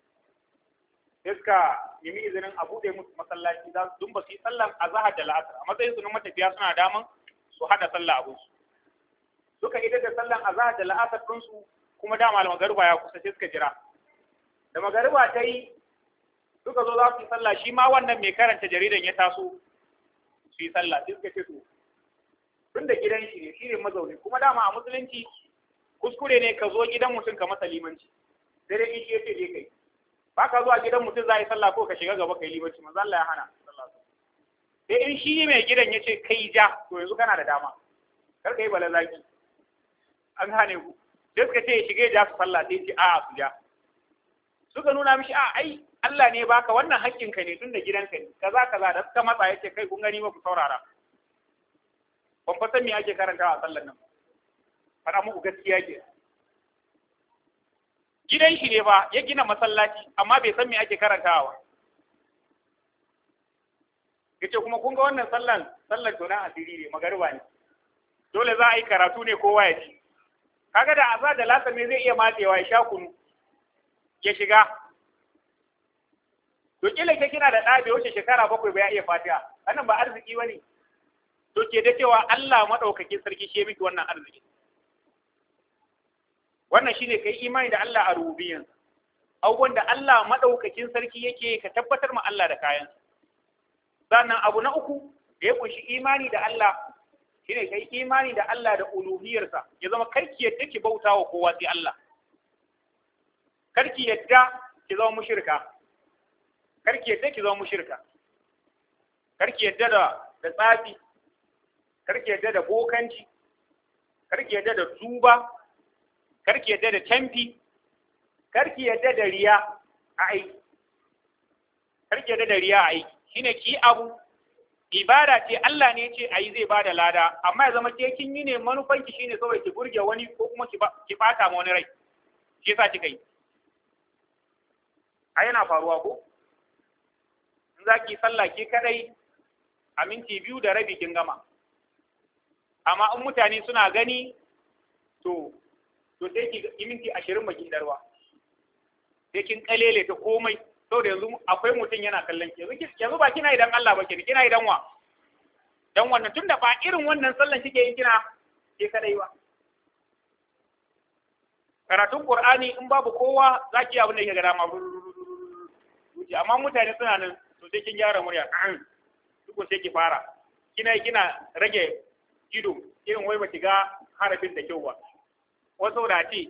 suka nemi izinin a buɗe musu masallaci za su dumba su yi sallan azhar da la'asar a matsayin su na matafiya suna daman su hada sallah abun su suka idar da sallan azhar da la'asar din su kuma dama magariba ya kusa sai suka jira da magariba ta yi suka zo za su yi sallah shi ma wannan mai karanta jaridan ya taso su yi sallah sai suka ce to tun da gidan shi ne mazauni kuma dama a musulunci kuskure ne ka zo gidan mutum ka masa limanci sai dai in shi yace dai kai ba ka zuwa gidan mutum za a yi sallah ko ka shiga gaba kai limanci manzo Allah ya hana sai in shi mai gidan ya ce kai ja to yanzu kana da dama kar ka yi balazaki an hane ku sai suka ce shige ja su sallah sai ce a su ja suka nuna mishi a ai Allah ne baka wannan haƙƙinka ne tun da gidanka ne kaza da suka matsa yace kai kun gani ba ku saurara ban fa san me ake karantawa a sallar nan fara muku gaskiya ke gidan shi ne ba ya gina masallaci amma bai san me ake karantawa yace kuma kun ga wannan sallar tona asiri ne magariba ne dole za a yi karatu ne kowa ya ci kaga da azza da lasa me zai iya matsewa ya sha kunu ya shiga to kila ke kina da ɗa bai wuce shekara 7 ba ya iya fatiha wannan ba arziki bane to ke da cewa Allah madaukakin sarki shi miki wannan arziki wannan shine kai imani da Allah a rububiyyan abubuwan da Allah madaukakin sarki yake ka tabbatar ma Allah da kayan sannan abu na uku da ya kunshi imani da Allah shine kai imani da Allah da uluhiyarsa ya zama karki yadda ki bauta wa kowa sai Allah karki yadda ki zama mushrika karki yadda ki zama mushrika karki yadda da tsafi karki yadda da bokanci karki yadda da tuba karki yadda da canfi karki yadda da riya a aiki karki yadda da riya a aiki shine ki abu ibada ce Allah ne ce ayi zai bada lada amma ya zama ke kin yi ne manufanki shine saboda ki burge wani ko kuma ki bata ma wani rai shi yasa kika yi a yana faruwa ko in za ki sallah ki kadai a minti 2 da rabi kin gama amma in mutane suna gani to sai ki yi minti 20 bakin darwa sai kin kalele ta komai saboda yanzu akwai mutum yana kallon ki yanzu ba kina idan Allah ba kina idan wa dan wannan tunda ba irin wannan sallan kike yin kina ke kadai ba karatun Qur'ani in babu kowa zaki abin da yake ga dama amma mutane suna nan to sai kin gyara murya duk sai ki fara kina rage ido irin wai baki ga harafin da kyau ba wasu da ce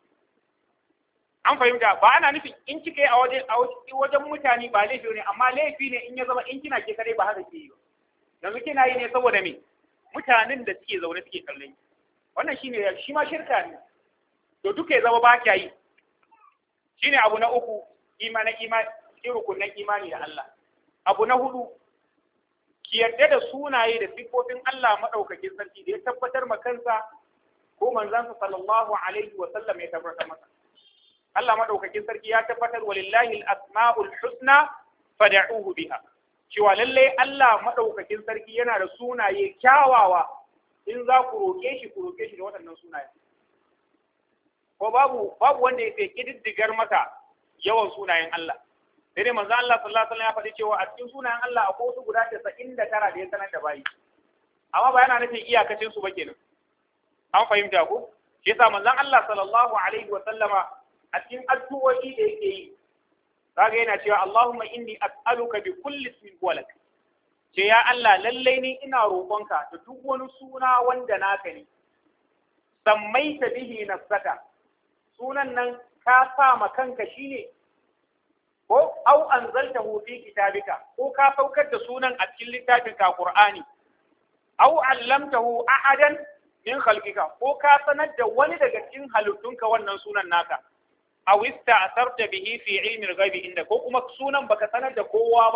an fahimta ba ana nufin in kika yi a wajen mutane ba laifi ne amma laifi ne in ya zama in kina ke kare ba haka ke yi ba yanzu kina yi ne saboda me mutanen da suke zaune suke kallon wannan shine shi ma shirka ne to duka ya zama ba kya yi shine abu na uku imani rukunin imani da Allah abu na hudu ki yarda da sunaye da sifofin Allah madaukakin sarki da ya tabbatar ma kansa ko manzansa sallallahu alaihi wa sallam ya tabbatar masa Allah madaukakin sarki ya tabbatar walillahi al-asma'ul husna fad'uhu biha cewa lalle Allah madaukakin sarki yana da sunaye kyawawa in za ku roke shi da waɗannan sunaye ko babu wanda ya sai kididdigar masa yawan sunayen Allah sai dai manzo Allah sallallahu alaihi wasallam ya faɗi cewa a cikin sunayen Allah akwai wasu guda 99 da ya sanar da bayi amma ba yana nufin iyakacin su ba kenan an fahimta ko shi yasa manzon Allah sallallahu alaihi wasallama a cikin addu'o'i da yake yi kaga yana cewa Allahumma inni as'aluka bi kulli ismin huwa lak ce ya Allah lalle ni ina roƙonka da duk wani suna wanda naka ne sammaita bihi nafsaka sunan nan ka sa ma kanka shine ko au anzaltahu fi kitabika ko ka saukar da sunan a cikin littafin ka Qur'ani au allamtahu ahadan min khalqika ko ka sanar da wani daga cikin halittunka wannan sunan naka aw ista'sarta bihi fi ilmi al-ghaibi inda ko kuma sunan baka sanar da kowa ba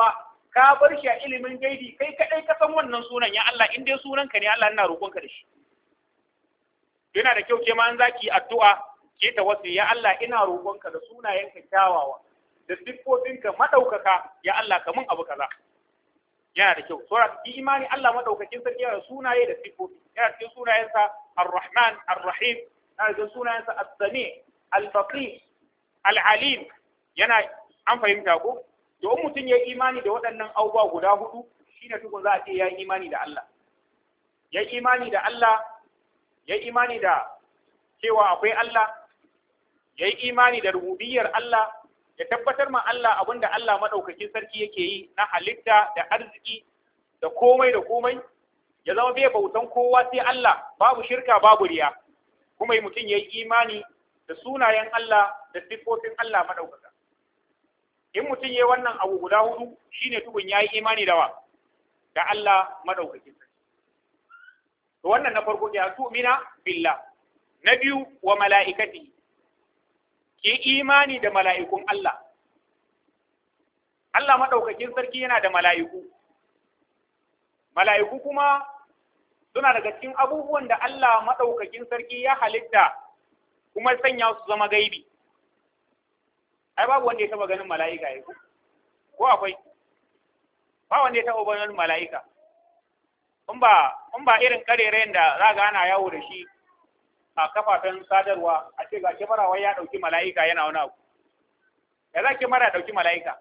ka bar shi a ilimin gaibi kai kadai ka san wannan sunan ya Allah in dai sunanka ne Allah ina roƙonka da shi yana da kyau ke ma an zaki addu'a ke ta wasu ya Allah ina roƙonka da sunayenka kyawawa da siffofinka madaukaka ya Allah ka mun abu kaza yana da kyau sura ki imani Allah madaukakin sarki yana da sunaye da siffofi yana cikin sunayensa Ar-Rahman Ar-Rahim yana cikin sunayensa As-Sami' Al-Faqih Al-Alim yana an fahimta ko to in mutum ya yi imani da waɗannan abubuwa guda hudu shine tukun za a ce ya yi imani da Allah ya yi imani da Allah ya yi imani da cewa akwai Allah ya yi imani da rububiyyar Allah ya tabbatar ma Allah abinda Allah madaukakin sarki yake yi na halitta da arziki da komai ya zama bai bautan kowa sai Allah babu shirka babu riya kuma mutum ya yi imani da sunayen Allah da siffofin Allah madaukaka in mutum ya yi wannan abu guda hudu shine tukun ya yi imani da Allah madaukakin sarki to wannan na farko ya tu'mina billah na biyu wa mala'ikati ki imani da mala'ikun Allah Allah madaukakin sarki yana da mala'iku kuma suna daga cikin abubuwan da Allah madaukakin sarki ya halitta kuma sanya su zama gaibi ai babu wanda ya taba ganin mala'ika yau ko akwai ba wanda ya taba ganin mala'ika in ba irin karerayen da za ga ana yawo da shi a kafafen sadarwa a ce ga kyamara wai ya dauki mala'ika yana wani abu ya za kyamara ya dauki mala'ika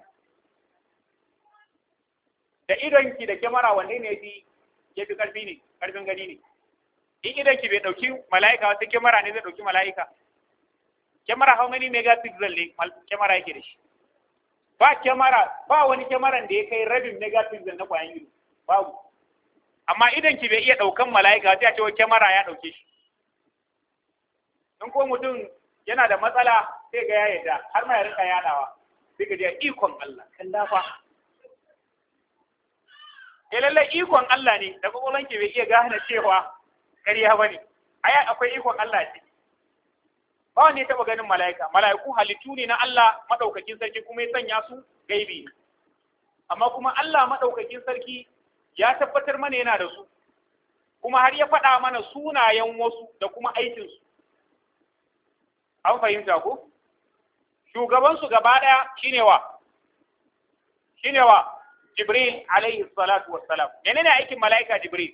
da idonki da kyamara wanne ne ya fi karfin gani ne in idonki bai dauki mala'ika wata kyamara ne zai dauki mala'ika kyamara how many megapixel ne kyamara yake da shi ba wani kyamaran da ya kai rabin megapixel na kwayan ido babu amma idan ki bai iya daukan mala'ika sai a ce kyamara ya dauke shi in ko mutum yana da matsala sai ga ya yarda har ma ya rika yadawa sai ga ya ikon Allah kan dafa lalle ikon Allah ne da kokolon ki bai iya gane cewa kariya bane ai akwai ikon Allah ce ba wanda ya taba ganin mala'ika mala'iku halittu ne na Allah madaukakin sarki kuma ya sanya su gaibi amma kuma Allah madaukakin sarki ya tabbatar mana yana da su kuma har ya faɗa mana sunayen wasu da kuma aikinsu an fahimta ko shugabansu gaba ɗaya shine wa Jibril alaihi salatu wassalam menene aikin mala'ika Jibril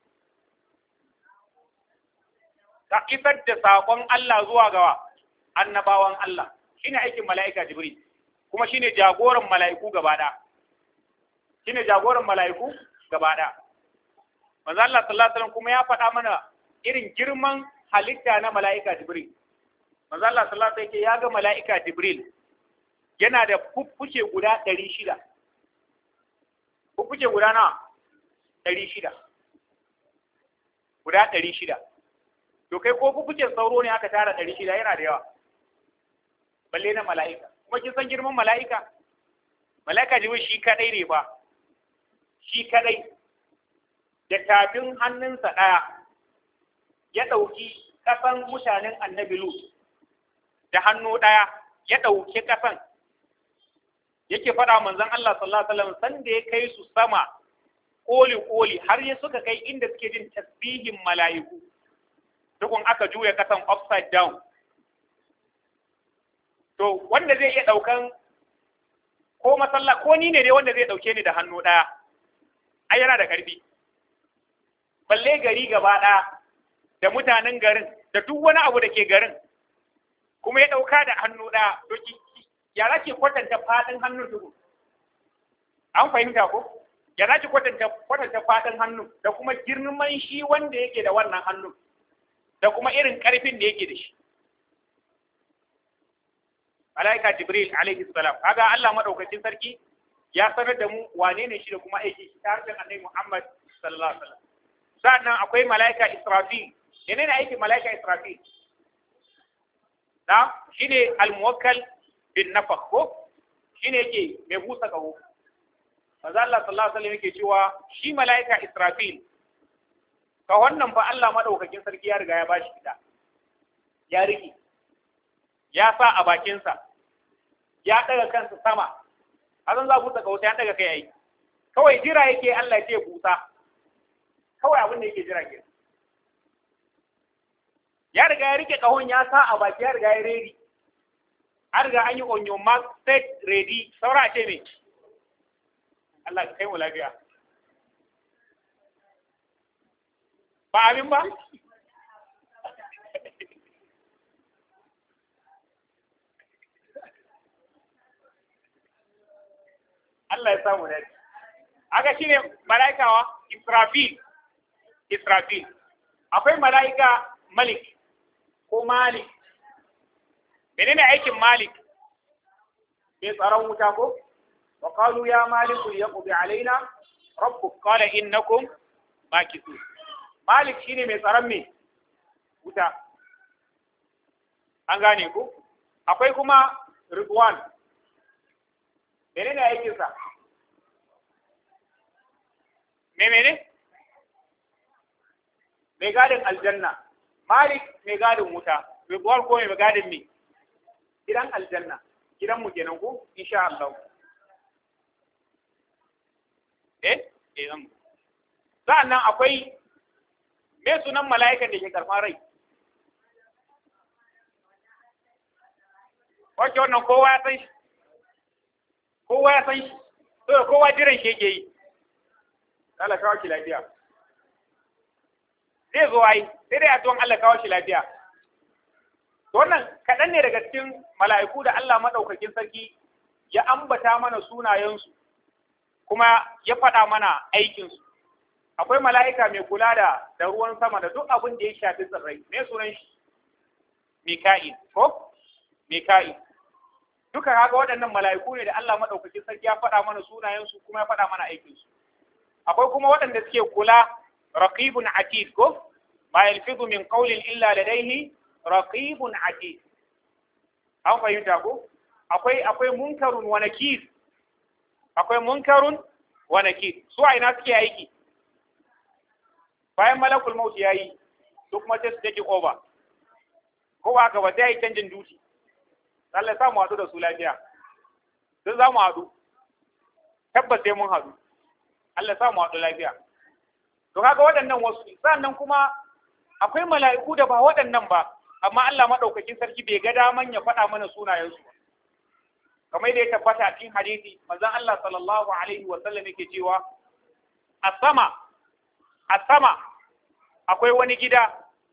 ka isar da saƙon Allah zuwa ga annabawan Allah shine aikin mala'ika Jibril kuma shine jagoran mala'iku gaba ɗaya gaba ɗaya. Manzo Allah sallallahu alaihi wasallam kuma ya faɗa mana irin girman halitta na mala'ika Jibril. Manzo Allah sallallahu alaihi wasallam ya ga mala'ika Jibril yana da fuffuke guda 600. Fuffuke guda na 600. Guda 600. To kai ko fuffuken sauro ne aka tara 600 yana da yawa. Balle na mala'ika. Kuma kin san girman mala'ika? Mala'ika Jibril shi kadai ne ba. Shi kadai da tafin hannunsa ɗaya ya ɗauki ƙasan mutanen annabi Lut da hannu ɗaya ya ɗauki ƙasan yake faɗa manzon Allah sallallahu alaihi wasallam sanda ya kai su sama koli har ya suka kai inda suke jin tasbihin mala'iku dukun aka juya ƙasan upside down to wanda zai iya ɗaukan ko ni ne dai wanda zai ɗauke ni da hannu ɗaya ai yana da ƙarfi balle gari gaba ɗaya da mutanen garin da duk wani abu da ke garin kuma ya ɗauka da hannu ɗaya to ya za ki kwatanta faɗin hannun tuku an fahimta ko ya za ki kwatanta faɗin hannun da kuma girman shi wanda yake da wannan hannun da kuma irin ƙarfin da yake da shi malaika Jibril alaihi salam kaga Allah madaukakin sarki ya sanar da mu wane ne shi da kuma aiki shi ta harshen Annabi Muhammad sallallahu alaihi wasallam sannan akwai malaika Israfil menene aikin malaika Israfil da shine al-muwakkal bin nafakh ko shine yake mai busa kaho manzo Allah sallallahu alaihi wasallam yake cewa shi malaika Israfil ka wannan fa Allah madaukakin sarki ya riga ya bashi kita ya riki ya sa a bakinsa ya daga kansa sama hazan za busa kaho sai ya daga kai yayi kawai jira yake Allah ya ce busa kawai abin da yake jira ke ya riga ya rike kahon ya sa a baki ya riga ya ready an riga an yi on your mark set ready saura ce me Allah ya kai mu lafiya ba abin ba Allah ya samu dace aka shine malaikawa Israfil akwai malaika Malik ko Malik menene aikin Malik mai tsaron wuta ko wa qalu ya Malik yaqdi alaina rabbuk qala innakum makithun Malik shine mai tsaron me wuta an gane ku akwai kuma Ridwan menene aikin sa menene mai gadin aljanna Malik mai gadin wuta Ridwan ko mai gadin me gidan aljanna gidan mu kenan ko insha Allah sa'annan akwai me sunan mala'ikan da ke karɓar rai wace wannan kowa ya san shi to kowa jiran shi yake yi Allah kawo shi lafiya zai zo ai sai dai addu'an Allah kawo shi lafiya to wannan kaɗan ne daga cikin mala'iku da Allah madaukakin sarki ya ambata mana sunayensu kuma ya faɗa mana aikinsu akwai mala'ika mai kula da ruwan sama da duk abin da ya shafi tsirrai me sunan shi Mika'il ko Mika'il duka kaga waɗannan mala'iku ne da Allah madaukakin sarki ya faɗa mana sunayensu kuma ya faɗa mana aikinsu akwai kuma waɗanda suke kula raqibun atid ko ma yalfizu min qawlin illa ladayhi raqibun atid an fahimta ko akwai munkarun wa nakir akwai munkarun wa nakir su a ina suke aiki bayan malakul maut yayi su kuma sai su take over ko ba ka ba sai yi canjin duty Allah ya sa mu haɗu da su lafiya sai za mu haɗu tabbas sai mun haɗu Allah ya sa mu haɗu lafiya to kaga waɗannan wasu sannan kuma akwai mala'iku da ba waɗannan ba amma Allah madaukakin sarki bai ga daman ya faɗa mana sunayensu ba kamar da ya tabbata a cikin hadisi manzon Allah sallallahu alaihi wa sallam yake cewa a sama akwai wani gida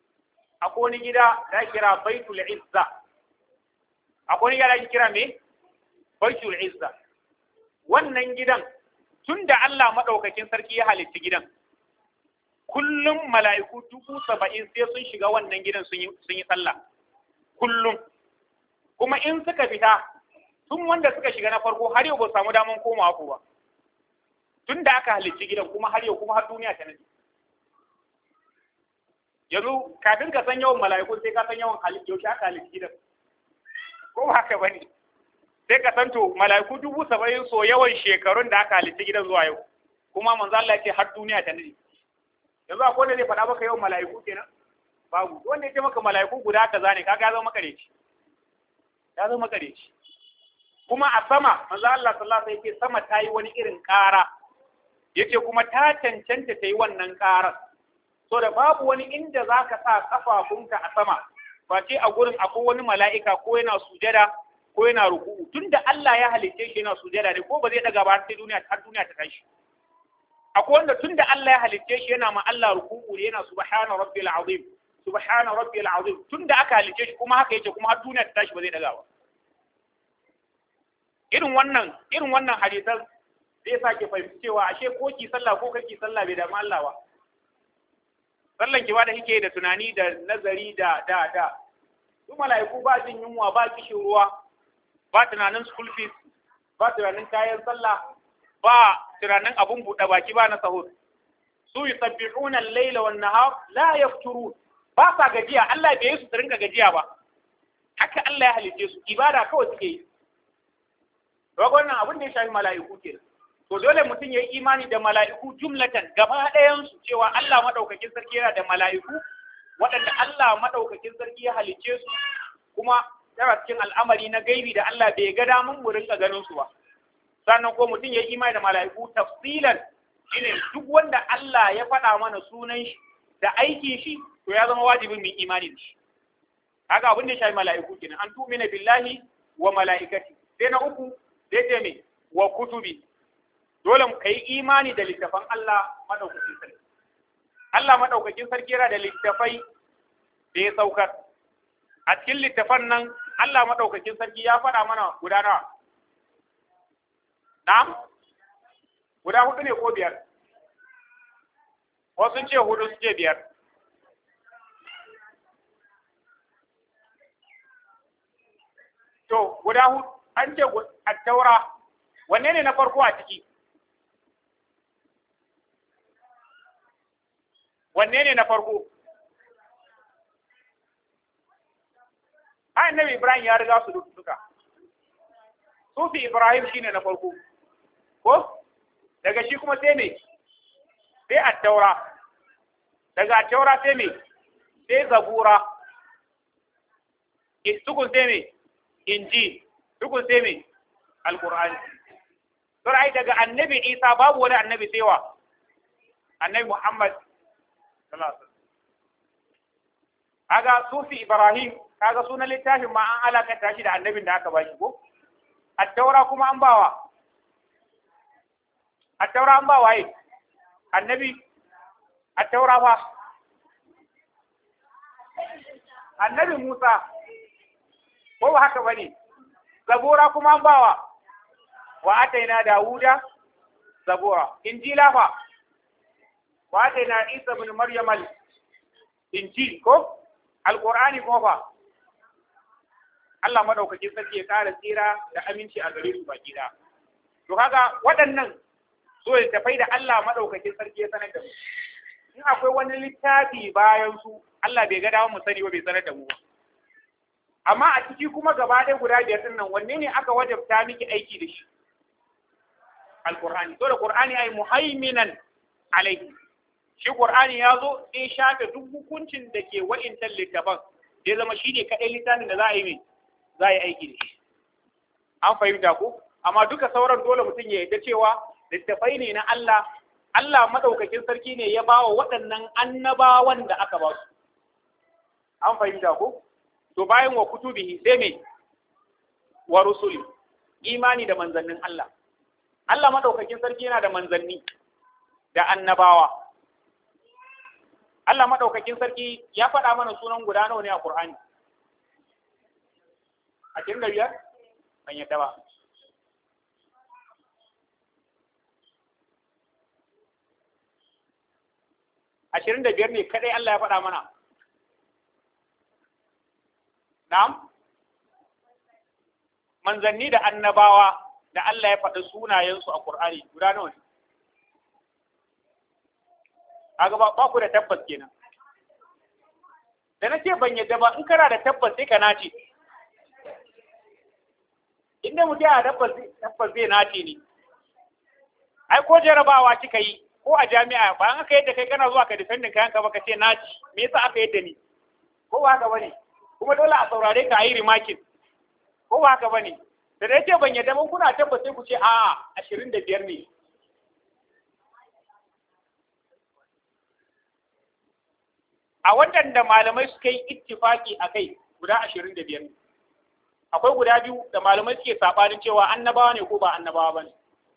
da kira Baitul Izza akwai wani gida da kira me Baitul Izza wannan gidan tunda Allah madaukakin sarki ya halitta gidan kullum mala'iku 70,000 sai sun shiga wannan gidan sun yi sallah kullum kuma in suka fita tun wanda suka shiga na farko har yau ba samu daman komawa ko ba tun da aka halicci gidan kuma har yau kuma har duniya ta nadi yanzu kafin ka san yawan mala'iku sai ka san yawan yaushe aka halicci gidan ko haka bane sai ka san to mala'iku 70,000 so yawan shekarun da aka halicci gidan zuwa yau kuma manzo Allah ya ce har duniya ta nadi yanzu akwai wanda zai faɗa maka yawan mala'iku kenan babu wanda ya ce maka mala'iku guda kaza ne kaga ya zama makareci kuma a sama manzo Allah sallallahu alaihi wasallam yake sama ta yi wani irin ƙara yace kuma ta cancanta ta yi wannan ƙarar so da babu wani inda zaka sa kafafunka a sama ba ce a gurin akwai wani mala'ika ko yana sujada ko yana ruku'u tunda Allah ya halice shi yana sujada ne ko ba zai daga ba har duniya ta tashi akwai wanda tunda Allah ya halice shi yana ma Allah ruku'u ne yana subhana rabbil azim tunda aka halice shi kuma haka yake kuma har duniya ta tashi ba zai daga ba irin wannan hadisan zai sake fahimci cewa ashe ko ki sallah ko kake sallah bai da Allah ba sallan ki ba da kike da tunani da nazari da su mala'iku ba jin yunwa ba kishin ruwa ba tunanin school fees ba tunanin kayan sallah ba tunanin abun buɗe baki ba na sahur su yusabbihuna al-laila wan nahar la yafturun ba sa gajiya Allah bai yi su rinka gajiya ba haka Allah ya halice su ibada kawai suke yi wannan abin da ya shafi mala'iku ke to dole mutum ya yi imani da mala'iku jumlatan gaba ɗayan su cewa Allah madaukakin sarki yana da mala'iku waɗanda Allah madaukakin sarki ya halice su kuma yana cikin al'amari na gaibi da Allah bai ga damun mu rinka ganin su ba sannan ko mutum ya yi imani da mala'iku tafsilan shine duk wanda Allah ya faɗa mana sunan shi da aikin shi to ya zama wajibin mu imani da shi haka abin da ya shafi mala'iku kenan an tu'mina billahi wa mala'ikati sai na uku sai ce me wa kutubi dole mu kai imani da littafan Allah madaukakin sarki Allah madaukakin sarki yana da littafai da ya saukar a cikin littafan nan Allah madaukakin sarki ya faɗa mana guda nawa na'am guda hudu ne ko biyar wasu sun ce hudu su ce biyar to guda hudu an ce at-taura wanne ne na farko a ciki wanne ne na farko annabi Ibrahim ya riga su duka sufi Ibrahim shine na farko ko daga shi kuma sai me sai at-taura daga at-taura sai me sai zabura tukun sai me inji tukun sai me alqur'ani to ai daga annabi Isa babu wani annabi sai wa annabi Muhammad sallallahu alaihi wasallam kaga sufi Ibrahim kaga sunan littafin ma an alakanta shi da annabin da aka bashi ko at-taura kuma an bawa at-taura an bawa yi annabi at-taura fa annabi Musa ko ba haka bane zabura kuma an bawa wa ataina Dawuda zabura injila fa wa ataina Isa ibn Maryam injil ko alqur'ani ko fa Allah madaukakin sarki ya kara tsira da aminci a gare su baki da to kaga waɗannan so littafai da Allah madaukakin sarki ya sanar da mu in akwai wani littafi bayan su Allah bai ga dawo mu sani ba bai sanar da mu amma a ciki kuma gaba ɗaya guda biyar din nan wanne ne aka wajabta miki aiki da shi alqur'ani to da qur'ani ai muhaiminan alaihi shi qur'ani ya zo sai shafe duk hukuncin da ke wa'intan littafan sai zama shi ne kaɗai littafin da za a yi mai za a yi aiki da shi an fahimta ko amma duka sauran dole mutum ya yarda cewa littafai ne na Allah Allah madaukakin sarki ne ya bawa waɗannan annabawan da aka ba su an fahimta ko to bayan wa kutubihi sai me wa rusuli imani da manzannin Allah Allah madaukakin sarki yana da manzanni da annabawa Allah madaukakin sarki ya faɗa mana sunan guda nawa ne a Qur'ani a cikin da biyar ban yadda ba ashirin da biyar ne kadai Allah ya faɗa mana na'am manzanni da annabawa da Allah ya faɗi sunayensu a Qur'ani guda nawa ne aga ba ku da tabbas kenan da nace ban yadda ba in kana da tabbas sai ka nace inda mutum ya tabbas zai nace ne ai ko jarabawa kika yi ko a jami'a ba an aka yadda kai kana zuwa ka defendin kayan ka baka ce naci me yasa aka yadda ni ko ba haka bane kuma dole a saurare ka yi remarking ko ba haka bane da dai ce ban yadda ban kuna tabbas sai ku ce a 25 ne a waɗanda malamai suka yi ittifaki a kai guda 25 ne akwai guda biyu da malamai suke saɓanin cewa annabawa ne ko ba annabawa ba ne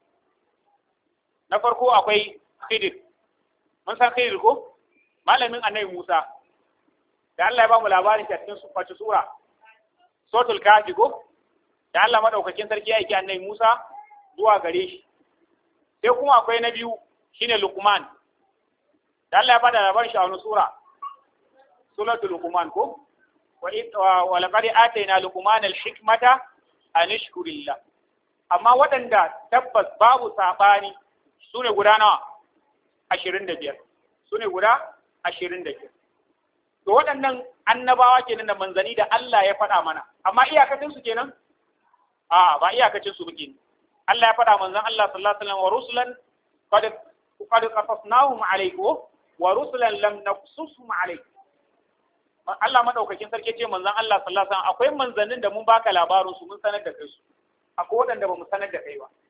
na farko akwai Khidir mun san Khidir ko malamin annabi Musa da Allah ya ba mu labarin ta cikin wace sura suratul kafi ko da Allah madaukakin sarki ya aiki annabi Musa zuwa gare shi sai kuma akwai na biyu shine Luqman da Allah ya bada labarin shi a wani sura suratul Luqman ko wa laqad atayna Luqman al-hikmata an ishkur lillah amma waɗanda tabbas babu sabani sune guda nawa 25 sune guda 25 to waɗannan annabawa kenan da manzani da Allah ya faɗa mana amma iyakacin su kenan a ba iyakacin su muke Allah ya faɗa manzon Allah sallallahu alaihi wasallam wa rusulan qad qasasnahum alaykum wa rusulan lam naqsushum alaykum Allah madaukakin sarki ce manzon Allah sallallahu alaihi wasallam akwai manzannin da mun baka labarin su mun sanar da kai su akwai waɗanda ba mu sanar da kai ba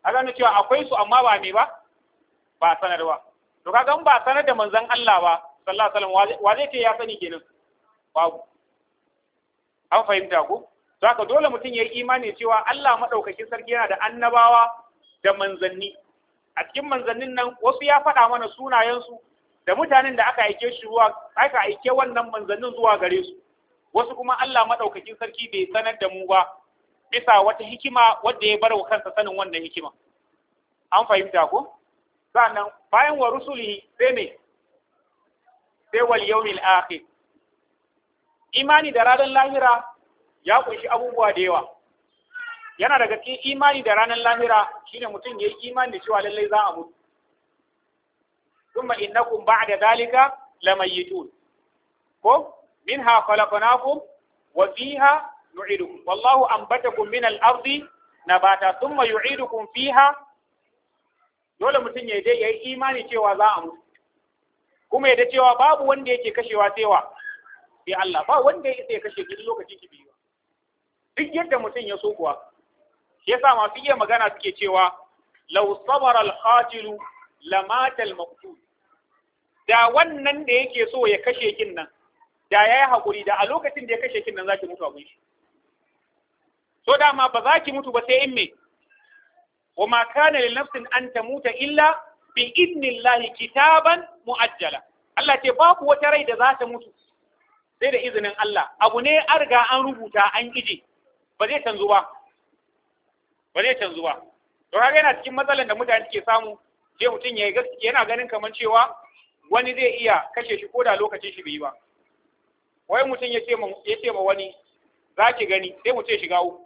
a gano cewa akwai su amma ba me ba sanarwa. To kaga in ba sanar da manzon Allah ba sallallahu alaihi wasallam wa zai ce ya sani kenan babu. An fahimta ko? To haka dole mutum ya yi imani cewa Allah madaukakin sarki yana da annabawa da manzanni. A cikin manzannin nan wasu ya faɗa mana sunayensu da mutanen da aka aike wannan manzannin zuwa gare su. Wasu kuma Allah madaukakin sarki bai sanar da mu ba bisa wata hikima wadda ya bar wa kansa sanin wannan hikima. An fahimta ko? Sannan bayan wa rusulihi sai me? Sai wal yawmil akhir. Imani da ranar lahira ya kunshi abubuwa da yawa. Yana daga cikin imani da ranar lahira shine mutum ya yi imani da cewa lallai za a mutu. Thumma innakum ba'da dhalika lamayitun. Ko minha khalaqnakum wa fiha nu'idukum. Wallahu anbatakum min al-ardi nabata thumma yu'idukum fiha. Dole mutum ya yi imani cewa za a mutu. Kuma ya da cewa babu wanda yake kashewa sai Allah, ba wanda ya kashe ki lokacin ki biyu. Duk yadda mutum ya so kuwa. Shi yasa masu iya magana suke cewa law sabara al-qatil lamata al-maqtul. Da wannan da yake so ya kashe kin nan da yayi hakuri da a lokacin da ya kashe kin nan zaki mutu abun shi. So dama ba za ki mutu ba sai in me? Wa ma kana li nafsin an tamuta illa bi idnillahi kitaban muajjala. Allah ce babu wata rai da za ta mutu sai da izinin Allah. Abu ne an riga an rubuta an ije ba zai canzu ba. Ba zai canzu ba. To kaga yana cikin matsalan da mutane suke samu sai mutum yana ganin kamar cewa wani zai iya kashe shi ko da lokacin shi bai yi ba. Wai mutum ya ce ma wani za ki gani sai mu ce shiga uku.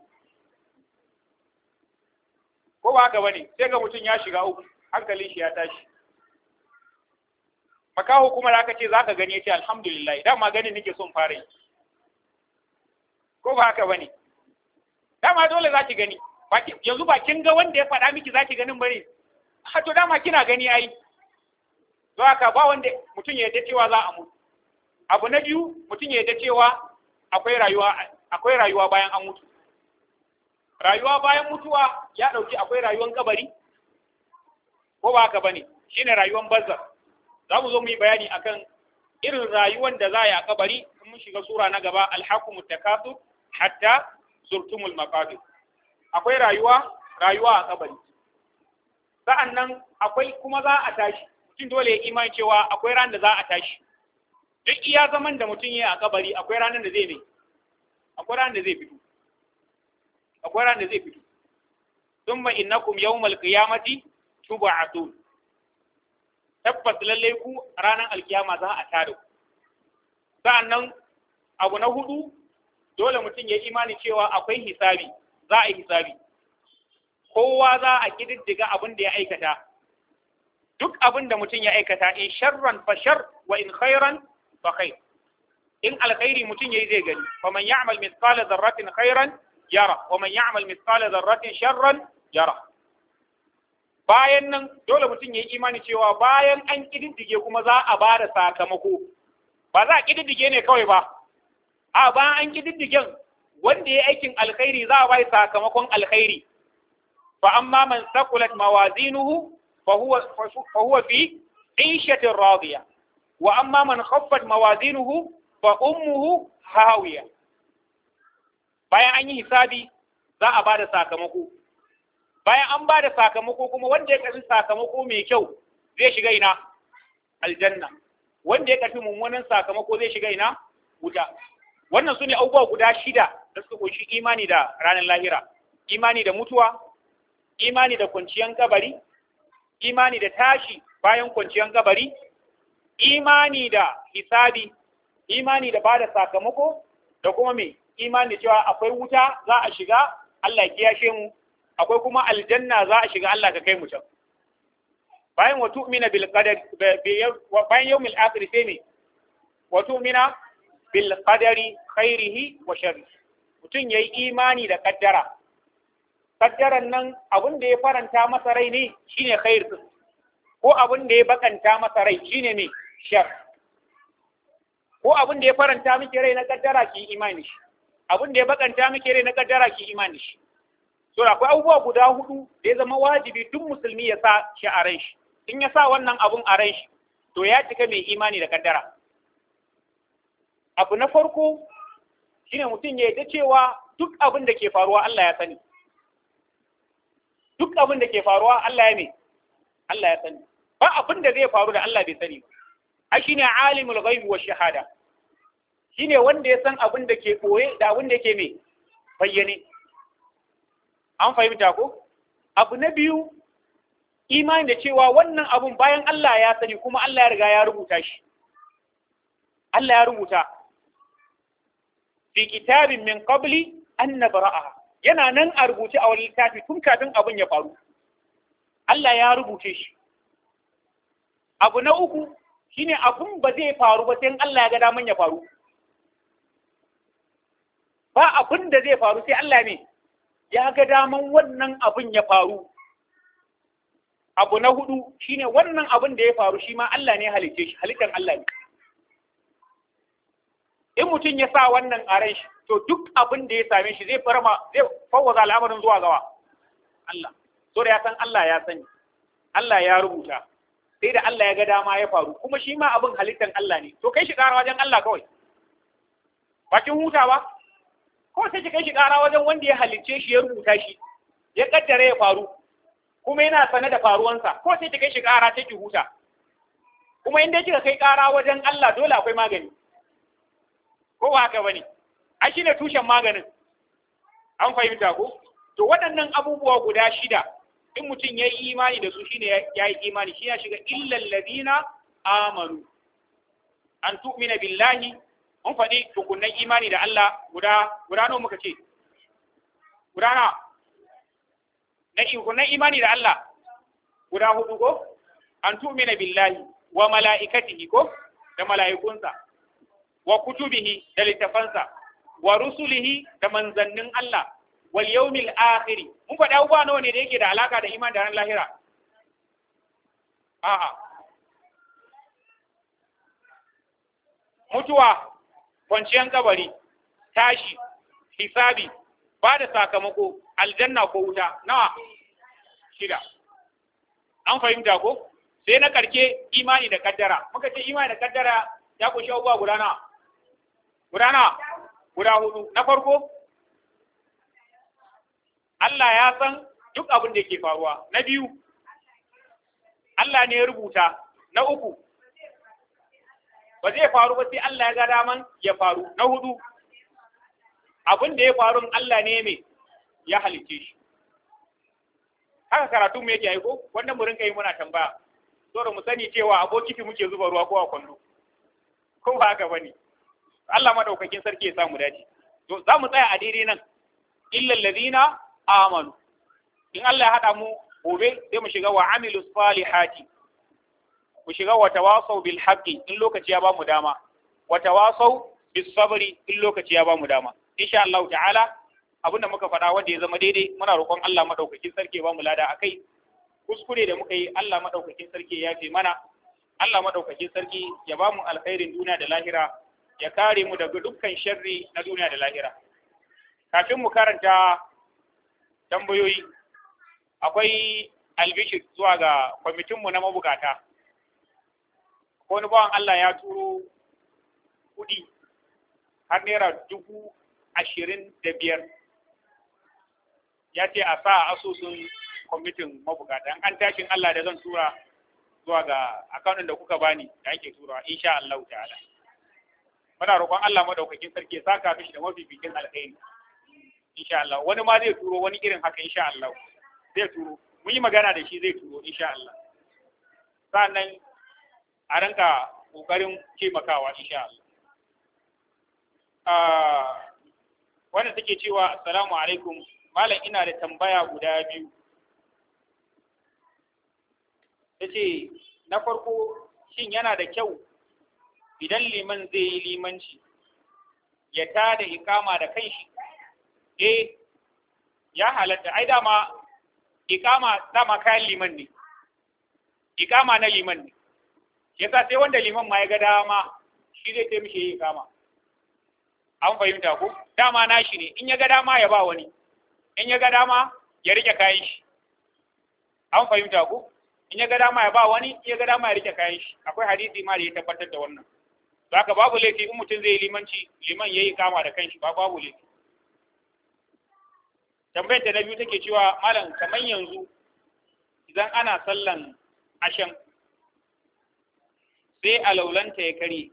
Ko ba haka bane sai ga mutum ya shiga uku hankalin shi ya tashi. Makaho kuma da aka ce za ka gani ya ce alhamdulillah dama ganin nake son fara yi. Ko ba haka bane dama dole za ki gani. Yanzu ba kin ga wanda ya faɗa miki za ki ganin bane. To dama kina gani ai. Don haka ba wanda mutum ya yarda cewa za a mutu. Abu na biyu mutum ya yarda cewa akwai rayuwa bayan an mutu. Rayuwa bayan mutuwa ya ɗauki akwai rayuwan kabari. Ko ba haka bane shine rayuwan barzakh. Za mu zo mu yi bayani akan irin rayuwan da za a yi a kabari in mun shiga sura na gaba alhaqumut takathur hatta zurtumul maqabir. Akwai rayuwa a kabari. Sa'annan akwai kuma za a tashi. Mutum dole ya imani cewa akwai ran da za a tashi. Duk iya zaman da mutum ya a kabari akwai ranar da zai ne. Akwai ran da zai fito. Akwai ran da zai fito. Thumma innakum yawmal qiyamati tub'atun. Tabbas lallai ku ranar alkiyama za a tare ku. Sa'annan abu na hudu dole mutum ya imani cewa akwai hisabi, za a yi hisabi. Kowa za a kididdiga abin da ya aikata. Duk abin da mutum ya aikata in sharran fa shar wa in khairan fa khair. In alkhairi mutum yayi zai gani. Fa man ya'mal mithqala dharratin khairan yara wa man ya'mal mithqala dharratin sharran yara. Bayan nan dole mutum ya yi imani cewa bayan an ƙididdige kuma za a ba da sakamako. Ba za a ƙididdige ne kawai ba. A bayan an ƙididdigen wanda ya aikin alkhairi za a bai sakamakon alkhairi. Fa amma man saqulat mawazinuhu fa huwa fi 'ishatin radiya. Wa amma man khaffat mawazinuhu fa ummuhu hawiya. Bayan an yi hisabi za a ba da sakamako. Bayan an ba da sakamako kuma wanda ya karbi sakamako mai kyau zai shiga ina aljanna, wanda ya karbi mummunan sakamako zai shiga ina wuta. Wannan sune abubuwa guda 6 da suka kunshi imani da ranar lahira. Imani da mutuwa, imani da kwanciyar kabari, imani da tashi bayan kwanciyar kabari, imani da hisabi, imani da bada sakamako, da kuma me imani da cewa akwai wuta za a shiga Allah ya kiyashe mu, akwai kuma aljanna za a shiga Allah ka kai mu can. Bayan wa tu'mina bil qadari bayan yawmil akhir sai ne wa tu'mina bil qadari khairihi wa sharrihi. Mutun yayi imani da kaddara. Kaddaran nan abin da ya faranta masa rai ne shine khair, ko abin da ya bakanta masa rai shine ne shar. Ko abin da ya faranta miki rai na kaddara ki imani shi, abin da ya bakanta miki rai na kaddara ki imani shi. So akwai abubuwa guda hudu da ya zama wajibi duk musulmi ya sa shi a ran shi. In ya sa wannan abun a ran shi, to ya cika mai imani da kaddara. Abu na farko shine mutum ya yarda cewa duk abin da ke faruwa Allah ya sani. Duk abin da ke faruwa Allah ya ne? Allah ya sani. Ba abin da zai faru da Allah bai sani ba. Ai shine alimul ghaibi wa shahada. Shine wanda ya san abin da ke koye da abin da ke me bayyane. An fahimta ko? Abu na biyu, imani da cewa wannan abun bayan Allah ya sani kuma Allah ya riga ya rubuta shi. Allah ya rubuta. Fi kitabin min qabli an nabra'aha. Yana nan a rubuce a wani littafi tun kafin abun ya faru. Allah ya rubuce shi. Abu na uku shine abun ba zai faru ba sai Allah ya ga daman ya faru. Ba abun da zai faru sai Allah ne ya ga daman wannan abun ya faru. Abu na hudu shine wannan abun da ya faru shi ma Allah ne halice shi, halittar Allah ne. In mutum ya sa wannan a ran shi, to duk abin da ya same shi zai fawwaza al'amarin zuwa gawa Allah. So da ya san Allah ya sani, Allah ya rubuta, sai da Allah ya ga dama ya faru, kuma shi ma abin halittar Allah ne. To kai shi ƙara wajen Allah kawai. Bakin huta ba? Ko sai ki kai shi ƙara wajen wanda ya halicce shi ya rubuta shi, ya kaddara ya faru, kuma yana sane da faruwansa, ko sai ki kai shi ƙara sai ki huta. Kuma inda kika kai ƙara wajen Allah dole akwai magani. Ko ba haka bane? Ai shine tushen maganin. An fahimta ko? To waɗannan abubuwa guda shida in mutum ya yi imani da su shine ya yi imani, shi ya shiga illal ladina amanu. An tu'mina billahi, mun faɗi tukunnan imani da Allah guda nawa muka ce? Guda nawa? Na tukunnan imani da Allah guda hudu ko? An tu'mina billahi wa mala'ikatihi ko? Da mala'ikunsa. Wa kutubihi da littafansa, wa rusulihi da manzannin Allah, wal yawmil akhir. Mun faɗa abubuwa nawa ne da yake da alaka da iman da ran lahira? A'a. Mutuwa, kwanciyar kabari, tashi, hisabi, ba da sakamako, aljanna ko wuta, nawa? Shida. An fahimta ko? Sai na karke imani da kaddara. Muka ce imani da kaddara ya kunshi abubuwa guda nawa? Guda hudu. Na farko, Allah ya san duk abin da ke faruwa. Na biyu, Allah ne ya rubuta. Na uku, ba zai faru ba sai Allah ya ga daman ya faru. Na hudu, abin da ya faru Allah ne mai ya halice shi. Haka karatu mu yake aiko, wannan mu rinka yi muna tambaya. Saboda mu sani cewa abokifi muke zuba ruwa ko a kwando. Ko ba haka bane? Allah madaukakin sarki ya samu dace. To za mu tsaya a daidai nan. Illal ladina amanu. In Allah ya hada mu gobe sai mu shiga wa amilus salihati. Mu shiga wa tawasaw bil haqqi in lokaci ya ba mu dama. Wa tawasaw bis sabri in lokaci ya ba mu dama. Insha Allah ta'ala abinda muka faɗa wanda ya zama daidai muna roƙon Allah madaukakin sarki ya ba mu lada akai. Kuskure da muka yi Allah madaukakin sarki ya yafe mana. Allah madaukakin sarki ya ba mu alkhairin duniya da lahira, ya kare mu daga dukkan sharri na duniya da lahira. Kafin mu karanta tambayoyi, akwai albishir zuwa ga kwamitinmu na mabukata. Ko wani bawan Allah ya turo kudi har naira 25,000 ya ce a sa asusun kwamitin mabukata. An tashin Allah da zan tura zuwa ga akaunin da kuka bani da ake turawa insha Allah ta'ala. Muna roƙon Allah madaukakin sarki ya saka mishi da mafificin alkhairi insha Allah. Wani ma zai turo wani irin haka insha Allah. Zai turo. Mun yi magana da shi zai turo insha Allah. Sannan a ranka kokarin taimakawa insha Allah. Wanda take cewa assalamu alaikum, malam ina da tambaya guda biyu. Tace na farko, shin yana da kyau idan liman zai yi limanci ya tada ikama da kanshi? Ya halatta. Ai dama ikama dama kayan liman ne, ikama na liman ne. Yasa sai wanda liman ma ya ga dama shi zai ce mishi ikama. An fahimta ko? Dama na shi ne, in ya ga dama ya ba wani, in ya ga dama ya rike kayan shi. An fahimta ku? In ya ga dama ya ba wani, in ya ga dama ya rike kayan shi. Akwai hadisi ma da ya tabbatar da wannan. Haka babu laifi in mutum zai limanci, liman yayi kama da kanshi babu laifi. Tambayar ta na biyu take cewa malam kamar yanzu idan ana sallan ashan sai alaulanta ya kare,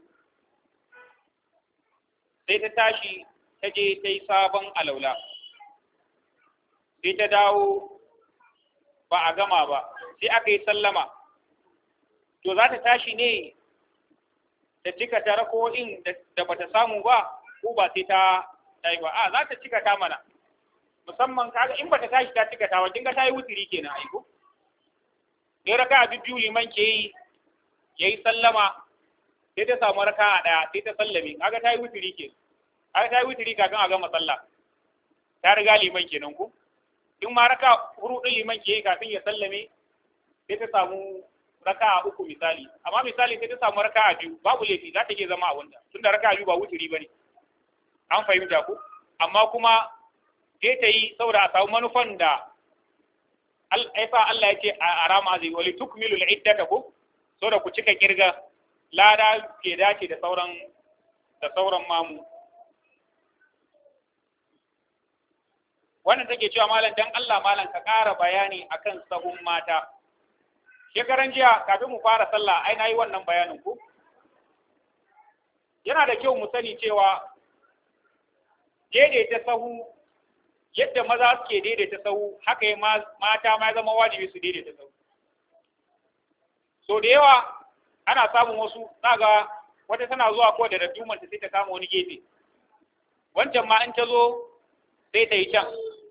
sai ta tashi ta je ta yi sabon alaula, sai ta dawo ba a gama ba, sai aka yi sallama, to za ta tashi ne da cika ta rako'in da bata samu ba ko ba sai ta yi ba? A za ta cika ta mana, musamman kaga in bata tashi ta cika ta wa kinga ta yi wutiri kenan aiko. Ne raka biyu liman ke yi yayi sallama sai ta samu raka daya sai ta sallame, kaga ta yi wutiri kenan. Kaga ta yi wutiri kafin a gama sallah, ta riga liman kenan ku. In ma raka huru din liman ke yi kafin ya sallame sai ta samu raka uku misali, amma misali sai ta samu raka biyu, babu laifi za ta ke zama a wanda tunda raka biyu ba wutiri bane. An fahimta ku? Amma kuma sai ta yi saboda a samu manufan da aifa Allah ya ce a rama zai wali tukmilu al'iddata ko so da ku cika kirga lada ke dace da sauran mamu. Wannan take cewa malam dan Allah malam ka ƙara bayani akan sahun mata. Shekaran jiya kafin mu fara sallah ai nayi wannan bayanin ku. Yana da kyau mu sani cewa daidaita sahu yadda maza suke daidaita sahu haka yi mata ma zama wajibi su daidaita sahu. So da yawa ana samun wasu zaga wata tana zuwa ko da daddumanta sai ta kama wani gefe, wancan ma in ta zo sai ta yi can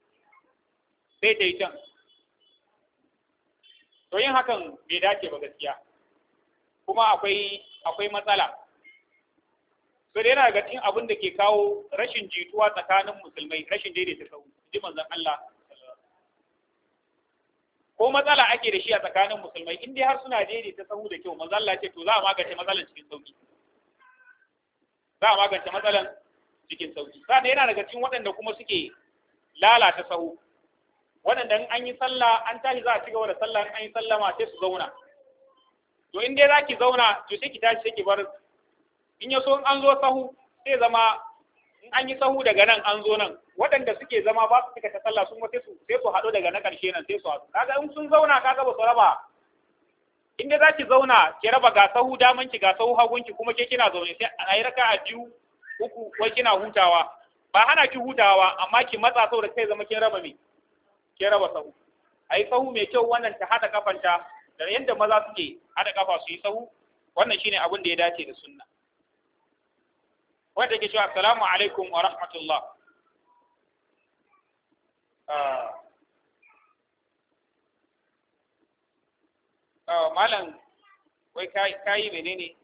to yin hakan bai dace ba gaskiya, kuma akwai matsala. So da yana daga cikin abin da ke kawo rashin jituwa tsakanin musulmai, rashin daidaita sahu, ji manzon Allah. Ko matsala ake da shi a tsakanin musulmai, in dai har suna daidaita sahu da kyau, manzon Allah ce to za a magance matsalan cikin sauki. Sannan yana daga cikin waɗanda kuma suke lalata sahu, waɗanda in an yi sallah an tashi za a ci gaba da sallah, in an yi sallama sai su zauna. To in dai za ki zauna to sai ki tashi sai ki bar, in ya so in an zo sahu sai zama in an yi sahu daga nan an zo nan, waɗanda suke zama ba su cika ta sallah sun sai su haɗu daga na ƙarshe nan sai su haɗu. Kaga in sun zauna kaga ba su raba. In dai za ki zauna ki raba ga sahu daman ki ga sahu hagun ki kuma ke kina zaune sai a yi raka'a biyu uku wai kina hutawa. Ba hana ki hutawa amma ki matsa saboda kai zama kin raba me? Kin raba sahu. A yi sahu mai kyau wannan ta haɗa kafanta da yadda maza suke haɗa kafa su yi sahu, wannan shine abin da ya dace da sunna. Wanda ke cewa assalamu alaikum wa rahmatullah. Malam wai kayi menene?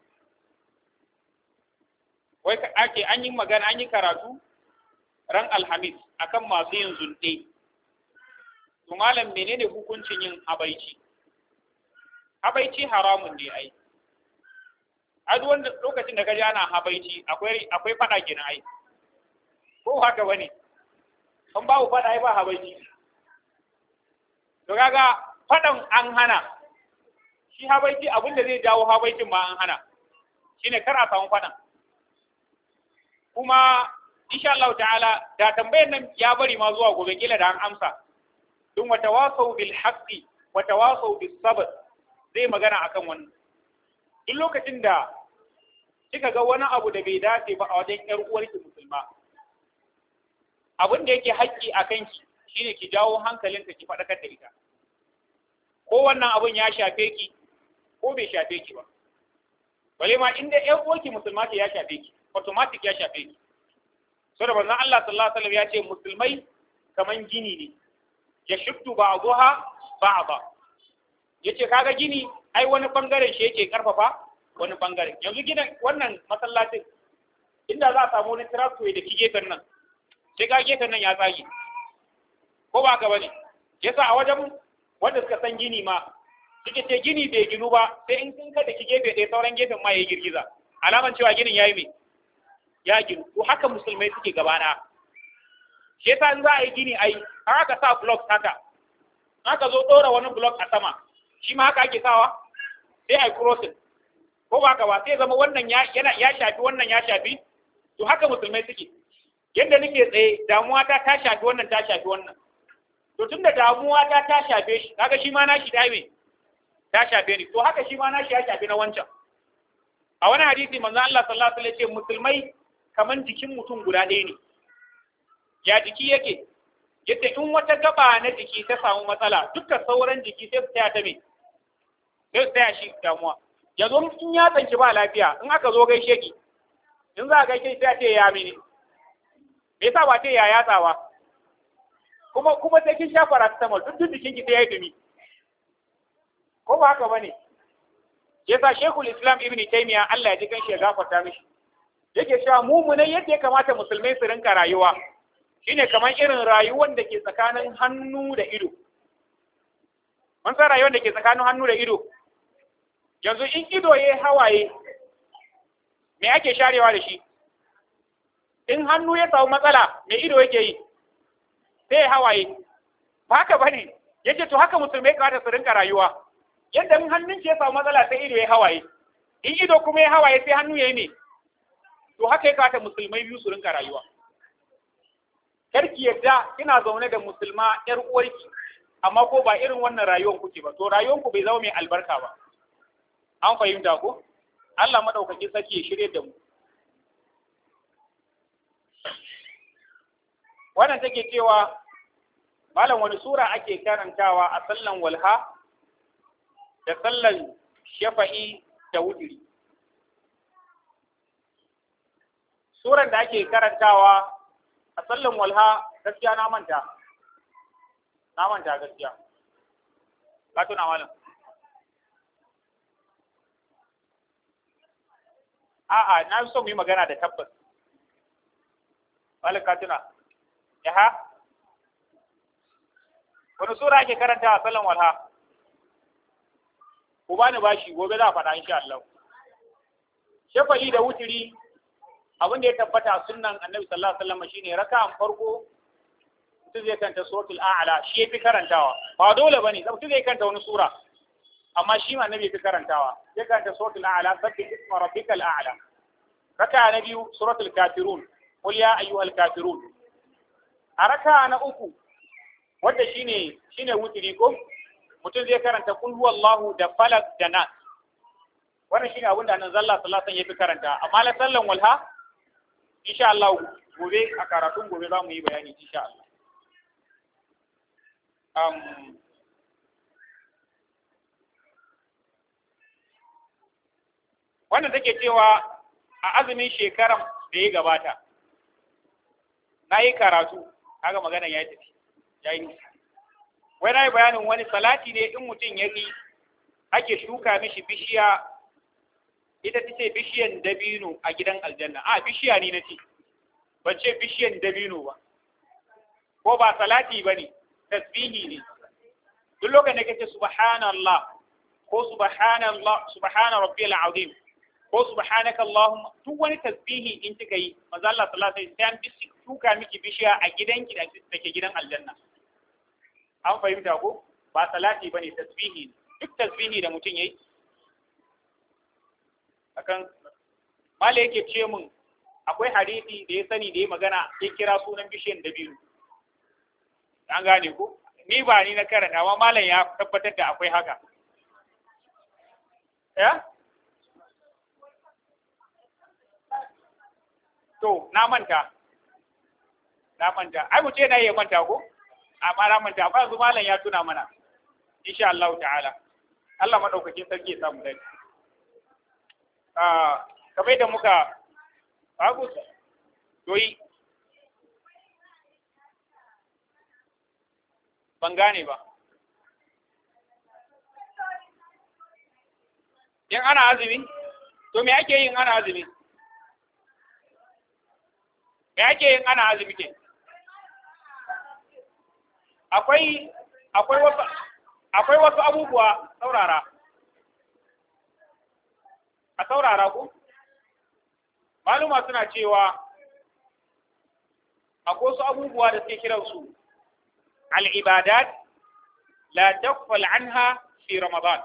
Wai ake an yi magana an yi karatu ran Alhamis akan masu yin zunɗe. To malam menene hukuncin yin habaici? Habaici haramun ne ai. A duk wanda lokacin da kaji ana habaici akwai fada kenan ai. Ko haka bane? Kan babu fada ai ba habaici. To kaga fadan an hana. Shi habaici abin da zai jawo habaicin ma an hana. Shine kar a samu fadan. Kuma insha Allah ta'ala da tambayar nan ya bari ma zuwa gobe kila da an amsa. Dun wata wasau bil haqqi wa tawasau bis sabr zai magana akan wannan. Duk lokacin da kika ga wani abu da bai dace ba a wajen ƴar uwarki musulma, abin da yake haƙƙi a kanki shine ki jawo hankalinka ki faɗakar da ita, ko wannan abin ya shafe ki ko bai shafe ki ba. Bale ma inda ƴar uwarki musulma ce ya shafe ki, automatic ya shafe ki. Saboda manzon Allah sallallahu alaihi wasallam ya ce musulmai kaman gini ne, ya shuddu ba'daha ba'da. Yace kaga gini ai wani bangaren shi yake karfafa wani bangare. Yanzu gidan wannan masallacin inda za a samu wani tractor da ki gefen nan sai ga gefen nan ya tsage, ko ba ka bane? Yasa a wajen wanda suka san gini ma suke ce gini bai ginu ba sai in kin kada ki gefe ɗaya sauran gefen ma ya girgiza, alaman cewa ginin yayi me ya ginu. To haka musulmai suke gaba na. Shi yasa in za a yi gini ai har aka sa blocks haka aka zo ɗora wani block a sama shi ma haka ake sawa sai ai crossing ko ba ka ba sai zama wannan ya shafi wannan ya shafi to haka musulmai suke yadda nake tsaye damuwa ta shafi wannan ta shafi wannan to tunda damuwa ta shafe shi kaga shi ma nashi ta me ta shafe ni to haka shi ma nashi ya shafi na wancan a wani hadisi manzo Allah sallallahu alaihi wasallam ya ce musulmai kaman jikin mutum guda ɗaya ne ya jiki yake yadda in wata gaba na jiki ta samu matsala duka sauran jiki sai su taya ta me sai su taya shi damuwa yanzu in ya tsanki ba lafiya in aka zo gaishe ki in za a gaishe sai a ce ya mini me yasa ba ce ya yatsawa kuma sai kin sha paracetamol duk jikin ki sai yayi dumi ko ba haka bane yasa Sheikhul Islam Ibn Taymiyyah Allah ya ji kanshi ya gafarta mishi yake cewa mu'minai yadda ya kamata musulmai su rinka rayuwa shine kamar irin rayuwar da ke tsakanin hannu da ido mun san rayuwar da ke tsakanin hannu da ido yanzu in ido yayi hawaye me ake sharewa da shi in hannu ya samu matsala me ido yake yi sai hawaye ba haka bane yace to haka musulmai kamata su rinka rayuwa yadda in hannun ya samu matsala sai ido ya hawaye in ido kuma ya hawaye sai hannu ya yi ne to haka ya kamata musulmai biyu su rinka rayuwa karki yadda kina zaune da musulma yar uwarki amma ko ba irin wannan rayuwar kuke ba to rayuwar ku bai zama mai albarka ba an fahimta ko Allah madaukaki sake ya shirye da mu wannan take cewa malam wani sura ake karantawa a sallan walha da sallan shafa'i da wutiri suran da ake karantawa a sallan walha gaskiya na manta gaskiya ka tuna malam a'a na so mu yi magana da tabbas malam ka tuna wani sura ake karanta a sallan walha ku bani bashi gobe za a faɗa insha Allah shafa'i da wutiri abin da ya tabbata sunnan annabi sallallahu alaihi wasallam shine raka'an farko mutum zai kanta suratul a'la shi yafi karantawa ba dole bane mutum zai kanta wani sura amma shi ma annabi yafi karantawa zai kanta suratul a'la sabbi isma rabbikal a'la raka'a na biyu suratul kafirun qul ya ayyuhal kafirun a raka'a na uku wanda shine wutiri ko mutum zai karanta kul huwallahu da falak da nas wannan shine abin da annabi sallallahu alaihi wasallam yafi karanta amma la sallan walha insha Allah gobe a karatun gobe za mu yi bayani insha Allah wannan take cewa a azumin shekaran da ya gabata na yi karatu kaga magana ya tafi yayi wai na yi bayanin wani salati ne in mutum ya yi ake shuka mishi bishiya ita ce bishiyan dabino a gidan aljanna a bishiya ne na ce ban ce bishiyan dabino ba ko ba salati ba ne tasbihi ne duk lokacin da kace subhanallah ko subhana rabbiyal azim ko subhanaka allahumma duk wani tasbihi in kika yi manzo Allah sallallahu alaihi wasallam sai shuka miki bishiya a gidanki da take gidan aljanna an fahimta ko ba salati bane tasbihi duk tasbihi da mutum yayi akan mala yake ce mun akwai hadisi da ya sani da ya magana ya kira sunan bishiyan dabino an gane ko ni ba ni na karanta amma malam ya tabbatar da akwai haka ya to na manta ai mu ce na yi manta ko amma na manta amma yanzu malam ya tuna mana insha Allah ta'ala Allah madaukakin sarki ya samu dai kamar da muka babu doyi ban gane ba in ana azumi to me ake yin ana azumi ke akwai wasu abubuwa saurara ku maluma suna cewa akwai wasu abubuwa da suke kiransu al'ibadat la taghfal anha fi ramadan.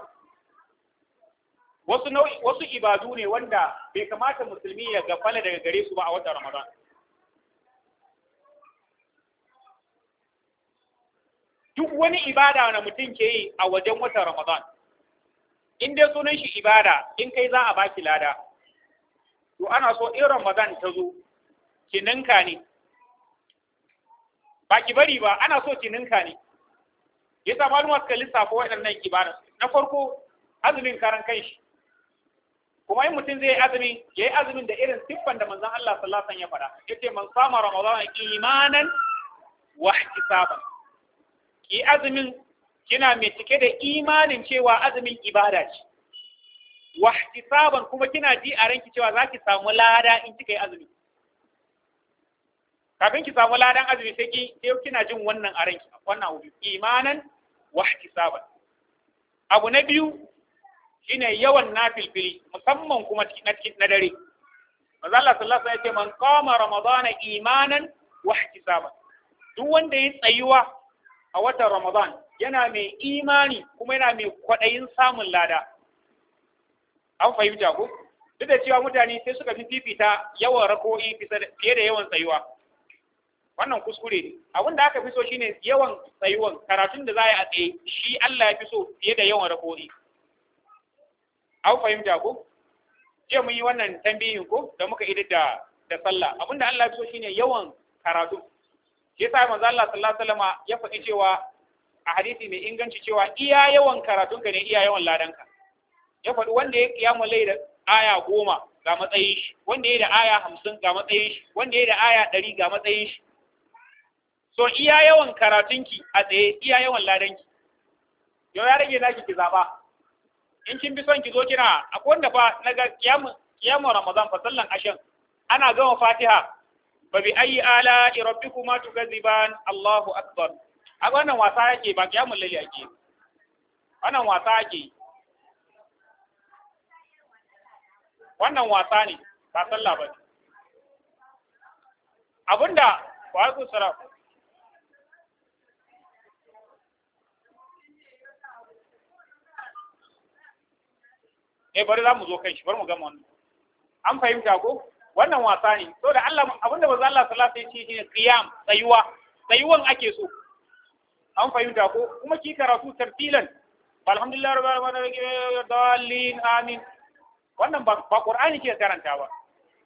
Wasu ibadu ne wanda bai kamata musulmi ya gafala daga gare su ba a watan ramadan. Duk wani ibada na mutum ke yi a wajen watan ramadan, in dai sunan shi ibada, in kai za a baki lada, to ana so in ramadan ta zo ki ninka ne, ba ki bari ba, ana so ki ninka ne. Yasa malama suka lissafa waɗannan ibada. Na farko azumin karan kanshi, kuma in mutum zai azumi ya yi azumin da irin siffan da manzon Allah sallallahu alaihi wasallam ya faɗa, yace man sama ramadan imanan wa ihtisaban. Ki azumin kina mai cike da imanin cewa azumin ibada ce, wa ihtisaban kuma kina ji a ranki cewa zaki samu lada in kika yi azumi. Kafin ki samu ladan azumi sai kina jin wannan a ranki, wannan abu imanan wa ihtisaban. Abu na biyu shine yawan nafilfili, musamman kuma na dare. Manzo Allah sallallahu alaihi wasallam ya ce man qama ramadana imanan wa ihtisaban. Duk wanda ya tsayuwa a watan Ramadan yana mai imani kuma yana mai kwaɗayin samun lada. An fahimta ko? Duk da cewa mutane sai suka fi fifita yawan rako'i fiye da yawan tsayuwa. Wannan kuskure ne. Abin da aka fi so shine yawan tsayuwan, karatun da za a yi a tsaye, shi Allah ya fi so fiye da yawan rako'i. An fahimta ko? Jiya mun yi wannan tambayin ko da muka idar da sallah. Abin da Allah ya fi so shine yawan karatu. Shi yasa manzo Allah sallallahu alaihi wasallam ya faɗi cewa a hadisi mai inganci cewa iya yawan karatunka ne iya yawan ladanka. Ya faɗi wanda ya kiyamul layl da aya 10 ga matsayin shi, wanda ya da aya 50 ga matsayin shi, wanda ya da aya 100 ga matsayin shi. So iya yawan karatunki a tsaye iya yawan ladanki. Yau ya rage naki ki zaba. In kin bi son ki zo kina akwai wanda fa naga kiyamu Ramadan fa sallan ashan ana gama Fatiha fa bi ayi ala rabbikuma tukaziban Allahu akbar. A wannan wasa yake ba kiyamul layli yake. Wannan wasa yake. Wannan wasa ne ba sallah ba. Abinda wa alaikum salam. Bari za mu zo kai shi, bari mu gama wannan. An fahimta ko? Wannan wasa ne. So da Allah abinda manzo Allah sallallahu alaihi wasallam shine qiyam, tsayuwan ake so. An fahimta ko? Kuma ki karatu tartilan. Alhamdulillah rabbil alamin dallin amin. Wannan ba Qur'ani ke karanta ba.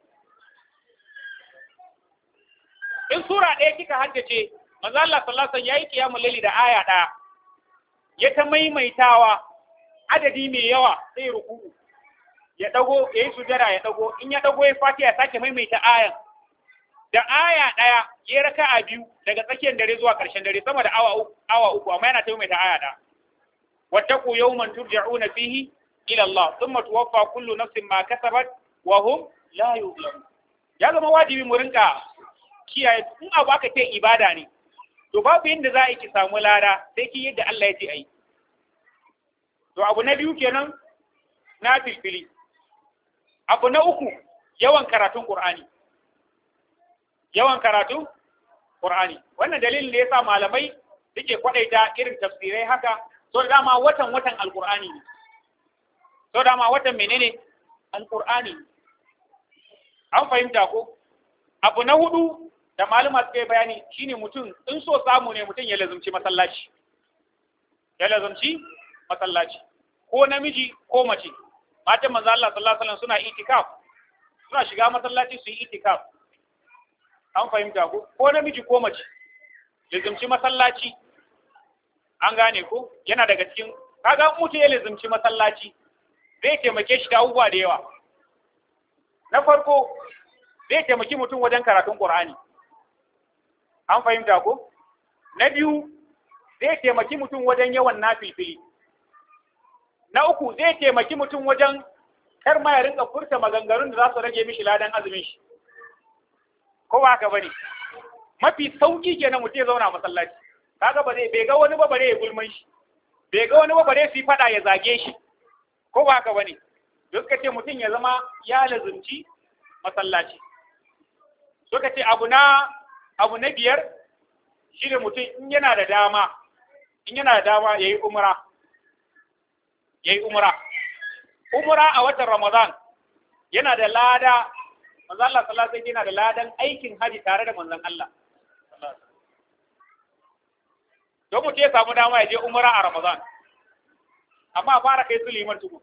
In sura ɗaya kika haddace, manzo Allah sallallahu alaihi wasallam yayi qiyamul layli da aya ɗaya. Ya ta maimaitawa adadi mai yawa sai ruku'u. Ya dago yayi sujada ya dago, in ya dago ya Fatiha sake maimaita ayan. Da aya ɗaya ya raka'a biyu daga tsakiyar dare zuwa ƙarshen dare sama da awa uku amma yana ta maimaita aya ɗaya. Wattaqu yawman turja'una fihi ila Allah thumma tuwaffa kullu nafsin ma kasabat wa hum la yuzlamun. Ya zama wajibi mu rinka kiyaye in abu aka ce ibada ne to babu yadda za a yi ki samu lada sai ki yadda Allah ya ce ayi. To abu na biyu kenan na filfili. Abu na uku yawan karatun Qur'ani. Yawan karatun Qur'ani. Wannan dalilin da yasa malamai suke kwadaita irin tafsirai haka, so da dama watan Al-Qur'ani ne. So da dama watan menene? Al-Qur'ani. An fahimta ko? Abu na hudu da malama suka yi bayani shine mutum in so samu ne mutum ya lazumci masallaci. Ya lazumci masallaci. Ko namiji ko mace. Matan manzo Allah sallallahu alaihi wasallam suna itikaf. Suna shiga masallaci su yi itikaf. An fahimta ko namiji ko mace. Lazumci masallaci. An gane ko? Yana daga cikin kaga mutum ya lazumci masallaci zai taimake shi da abubuwa da yawa. Na farko zai taimaki mutum wajen karatun Qur'ani. An fahimta ko? Na biyu zai taimaki mutum wajen yawan nafilfili. Na uku zai taimaki mutum wajen kar ma ya rinka furta maganganun da za su rage mishi ladan azumin shi. Ko ba haka bane? Mafi sauki kenan mutum ya zauna a masallaci. Kaga bai ga wani ba bare ya gulman shi. Bai ga wani ba bare su fada ya zage shi. Ko ba haka bane? Duk ce mutum ya zama ya lazumci masallaci. Suka ce abu na biyar shi ne mutum in yana da dama in yana da dama yayi umra umra a watan Ramadan yana da lada. Manzon Allah sallallahu alaihi wasallam yana da ladan aikin haji tare da manzon Allah. Don mutum ya samu dama ya je umra a Ramadan, amma a fara kai su liman tuku.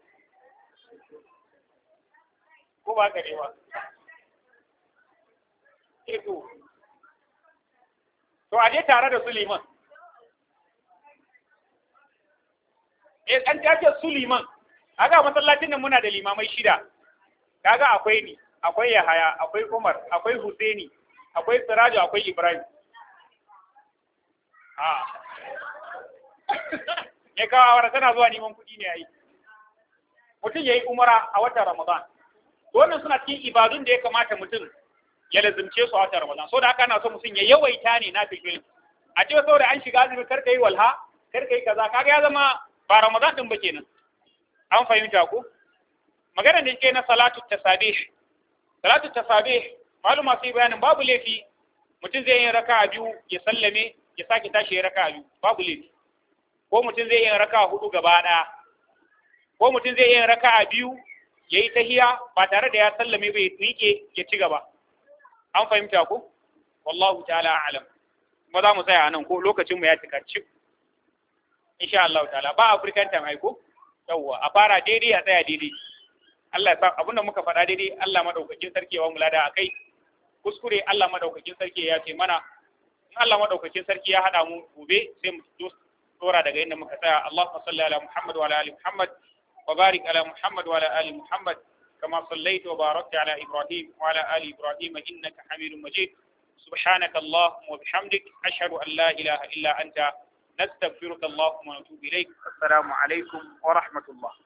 Ko ba ka ne ba? To a je tare da su liman. An tace su liman, aga masallacin nan muna da limamai 6. Kaga akwai ni, akwai Yahaya, akwai Umar, akwai Husaini, akwai Siraju, akwai Ibrahim. Ya kawo awara tana zuwa neman kuɗi ne yayi. Mutum yayi umara a watan Ramadan. Wannan suna cikin ibadun da ya kamata mutum ya lazimce su a watan Ramadan. So da haka ana so mutum ya yawaita ne na filfil. A ce saboda an shiga azumi kar kai walha, kar kai kaza, kaga ya zama ba Ramadan din ba kenan. An fahimta ko? Magana da ke na salatu tasabih. Salatu tasabih maluma sai bayanin babu laifi mutum zai yi raka'a 2 ya sallame ya sake tashi ya raka'a 2 babu laifi. Ko mutum zai yi raka'a 4 gaba ɗaya. Ko mutum zai yi raka'a 2 yayi tahiya ba tare da ya sallame ba ya miƙe ya ci gaba. An fahimta ko? Wallahu ta'ala a'lam. Kuma za mu tsaya nan ko lokacin mu ya cika cif. Insha Allah ta'ala ba African time ai ko? Yawwa a fara daidai a tsaya daidai. Allah ya sa abinda muka faɗa daidai Allah madaukakin sarki ya mu lada akai. Kuskure Allah madaukakin sarki ya ce mana. In Allah madaukakin sarki ya hada mu gobe sai mu dora daga inda muka tsaya. Allahumma salli ala Muhammad wa ala ali Muhammad wa barik ala Muhammad wa ala ali Muhammad kama sallaita wa barakta ala Ibrahim wa ala ali Ibrahim innaka Hamidum Majid. سبحانك اللهم وبحمدك أشهد أن لا إله إلا أنت نستغفرك اللهم ونتوب إليك. السلام عليكم ورحمة الله.